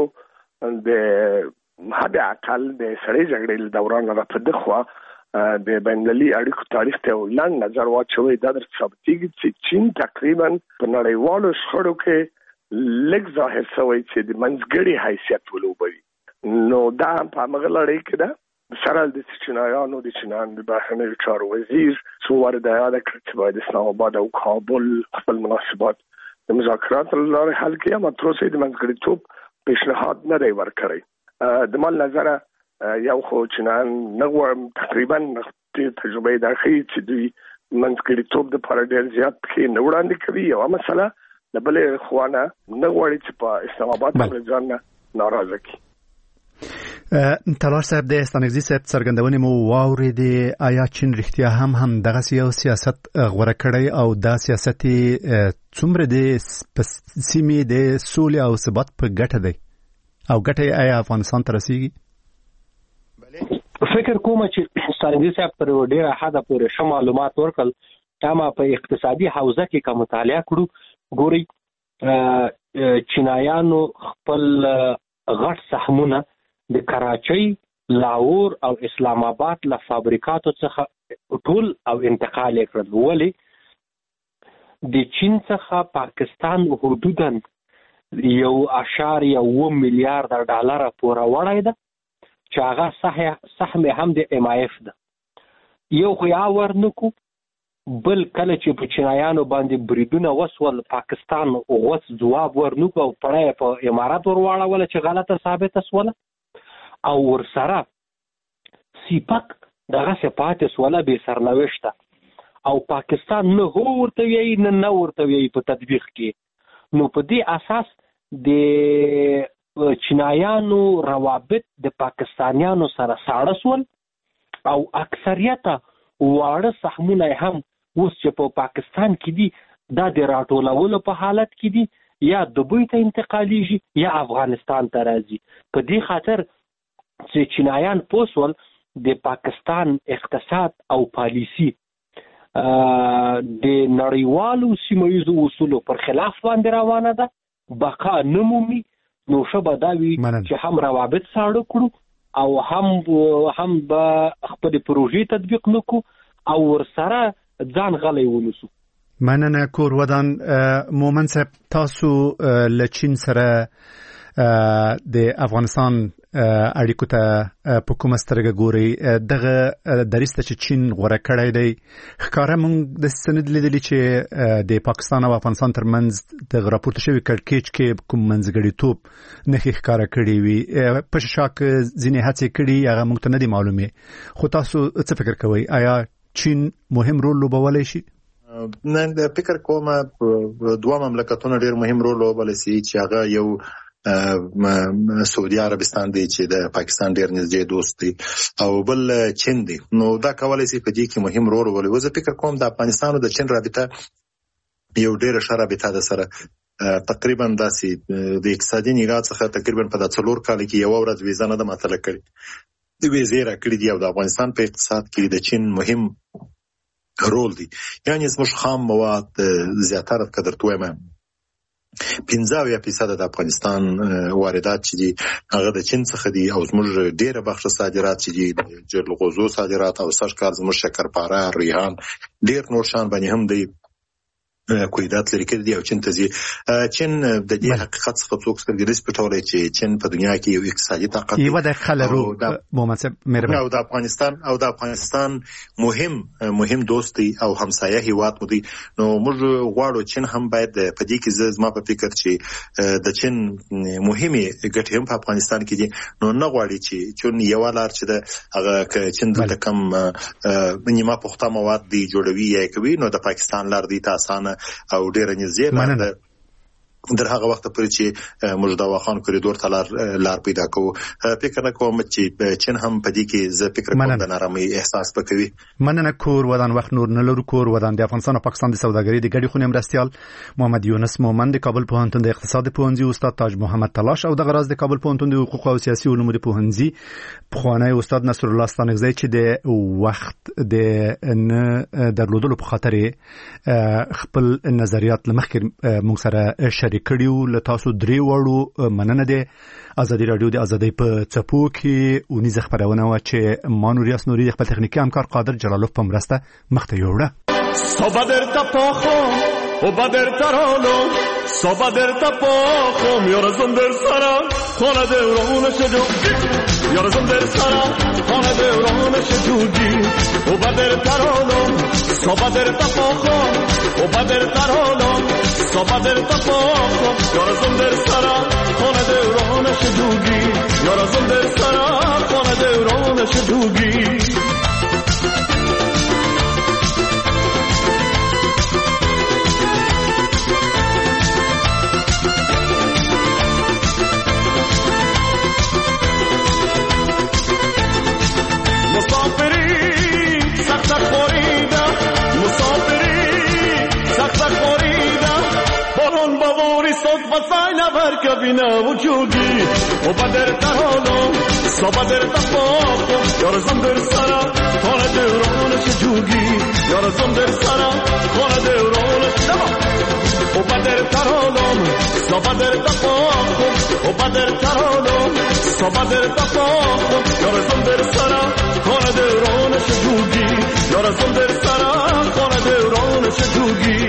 Speaker 5: د حد اقل د سړې جګړې دوران را په دغه د بینالمللي اړیکو تاریخ ته لاندې نظر واچوي، دا درته ثابتېږي چې چین تقریبا په نړیوالو شخړو کې لږ ظاهر شوی چې د منځګړي حیثیت ولوبوي. نو دا په هغه لړۍ کې ده سره د چینایانو د چینان د بهرنیو چارو وزیر څو واره د یاد کړ چې باید اسلام آباد او کابل خپل مناسبات د مذاکراتو لپاره حل کړي، اما تر اوسه د منځګړیتوب پیشنهاد نه دی ورکړی. د مال نظر یو خو چینان نه غواړم تقریبا تجربه دا ښیي چې دوی منځګړیتوب د لپاره ډېر زیات کې نه وړاندې کوي. یوه مسله د بلې خوا نه نه غواړي چې په اسلام آباد باندې ځان نه ناراضه کړي.
Speaker 4: تلار صاحب، د ستانکزي صاحب څرګندونې مو واورېدې. آیا چین رښتیا هم هم دغسې یو سیاست غوره کړی او دا سیاست څومره د سیمې د سولې او ثبات په ګټه دی او ګټه آیا افغانستان ته رسیږي؟
Speaker 7: فکر کوم چې ستانکزي صاحب پر ډېره حده پورې ښه معلومات ورکړل. دا ما په اقتصادي حوزه کې که مطالعه کړو، ګورئ چینایانو خپل غټ سهمونه د کراچۍ، لاهور او اسلام آباد له فابریکاتو څخه ټول او انتقال کړل. ولې د چین څخه پاکستان حدوداً یو اشاریه اوه میلیارډ ډالر پورې وړای ده چې هغه سهم هم د ایم آی اف ده. یو خو یا ورنکو، بل کله چې په چینایانو باندې بریدونه وسول پاکستان اوس ځواب ورنکو او پړای په امارات ورواړوله چې غلطه ثابته سوله، او ورسره سیپک دغه صفات سوله به سرنوشته، او پاکستان نه هو ورته وی نه نه ورته وی په تطبیق کې. نو په دې اساس د چینایانو روابط د پاکستانیانو سره ساړه سول، او اکثریت واړه سهمونه هم اوس چې په پاکستان کې دي دا د راټولولو په حالت کې دي، یا دوبۍ ته انتقالیږي یا افغانستان ته راځي. په دې خاطر چې چینایان پوسول د پاکستان اقتصاد او پالیسی د نړیوالو سیمه ییزو اصولو پر خلاف باندې روانه ده، بقا نمومي. نو شبه دا وي چې هم روابط ساړه کړو او هم هم به خپل پروژې تطبیق نکو او ورسره ځان غلی ونیسو.
Speaker 4: مننه کور ودان. مومن صاحب، تاسو له چین سره د افغانستان اړیکو ته په کومه سترګه ګورئ؟ دغه دریسته چې چین غوره کړی دی ښکاره موږ د سند لیدلي چې د پاکستان او افغانستان ترمنځ د راپورته شوي کړکېچ کې کوم منځګړیتوب نښې ښکاره کړې وي. په شاک ځینې هڅې کړي هغه موږ ته نه دي معلومې، خو تاسو څه فکر کوئ؟ آیا چین مهم رول لوبولی شي؟
Speaker 6: نه، فکر کوم دوه مملکتونه ډېر مهم رول لوبولی شي، چې هغه یو سعودي عربستان دی چې د پاکستان ډېر نږدې دوست دی، او بل چین دی. نو دا کولای شي په دې کې مهم رول ولوبوي. زه فکر کوم د افغانستان او د چین رابطه یو ډېره ښه رابطه ده سره، تقریبا داسې د اقتصادي نگاه څخه تقریبا په دا څلور کال کې یو ورځ ویزه نه ده معطله کړې، د ویزې راکړې دي، او د افغانستان په اقتصاد کې د چین مهم رول دی. یعنی زموږ خام مواد زیاتره که درته وایم پنځه اویا فیصده د افغانستان واردات چې دي هغه د چین څخه دي، او زموږ ډېره برخه صادرات چې دي د جلغوزو صادرات، او سږ کال زموږ شکرپاره، ریحان، ډېر نور شیان باندې هم دی کویدات لري کړي دي او چین ته ځي. چین د دې حقیقت څخه څوک سترګې نشي پټولی چې چین په دنیا کې یو اقتصادي طاقت
Speaker 4: یو د خلرو محمد صاحب مهرباني،
Speaker 6: او د افغانستان او د افغانستان مهم مهم دوست دی او همسایه هیواد مو دی. نو موږ غواړو چین هم باید په دې کې زما په فکر چې د چین مهمه ګټې هم په افغانستان کې دي. نو نه غواړي چې چون یو لار چې د هغه چین د کم نیمه پخته مواد دی جوړوي یا کوي، نو د پاکستان لار دی تاسانه او ډېر نږدې لار در هغه وخت پورې چې موږ د واخان کوریډور ته لار لار پیدا کوو. فکر نه کوم چې چین هم په دې کې زه فکر کوم د نارامۍ احساس وکوي.
Speaker 4: مننه کور ودان. وخت نور نه لرو. کور ودان د افغانستان او پاکستان د سوداګرۍ د ګډې خونې مرستیال محمد یونس مومن، د کابل پوهنتون د اقتصاد پوهنځي استاد تاج محمد تلاش، او د غراز د کابل پوهنتون د حقوق او سیاسي علومو د پوهنځي پخوانی استاد نصر الله ستانکزی چې د وخت د نه درلودلو په خاطر خپل نظریات لمخکې موږ سره شریک کړیو. له تاسو درې وړو مننه ده. ازادي رادیو د ازادۍ په څپو کې اونیزه خبرونه و چې مانوریاس نوري د خپل تخنیکی همکار قادر جلالوف په مرسته مخته یوړه.
Speaker 11: صبادر تپاخو او بدر ترالو صبادر تپاخو یارزم در سرا خانه دوران شدو یارزم در سرا خانه دوران شدودی او بدر ترالو صبادر تپاخو او بدر ترالو صبادر تپاخو یارزم در سرا خانه دوران شدودی یارزم در سرا خانه دوران شدودی. فاينا بركبنا وجودي وبدر تهالو صبدر تفاقو يارزم در سرا خانه دوران شجوگی يارزم در سرا خانه دوران شما وبدر ترانم صبادر تفاخم و بدر ترانم صبادر تفاخم یارزم در سرا خانه دوران شجوگی یارزم در سرا خانه دوران شجوگی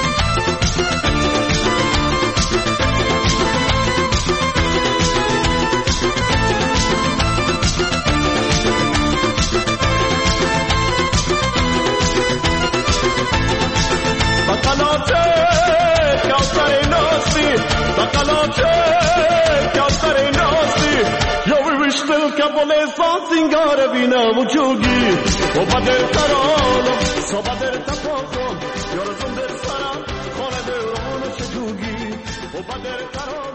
Speaker 11: سینگار بینم و جوگی و بدر ترانم صبادر تفاخم یارزم در سرم خانه دوران شجوگی و بدر ترانم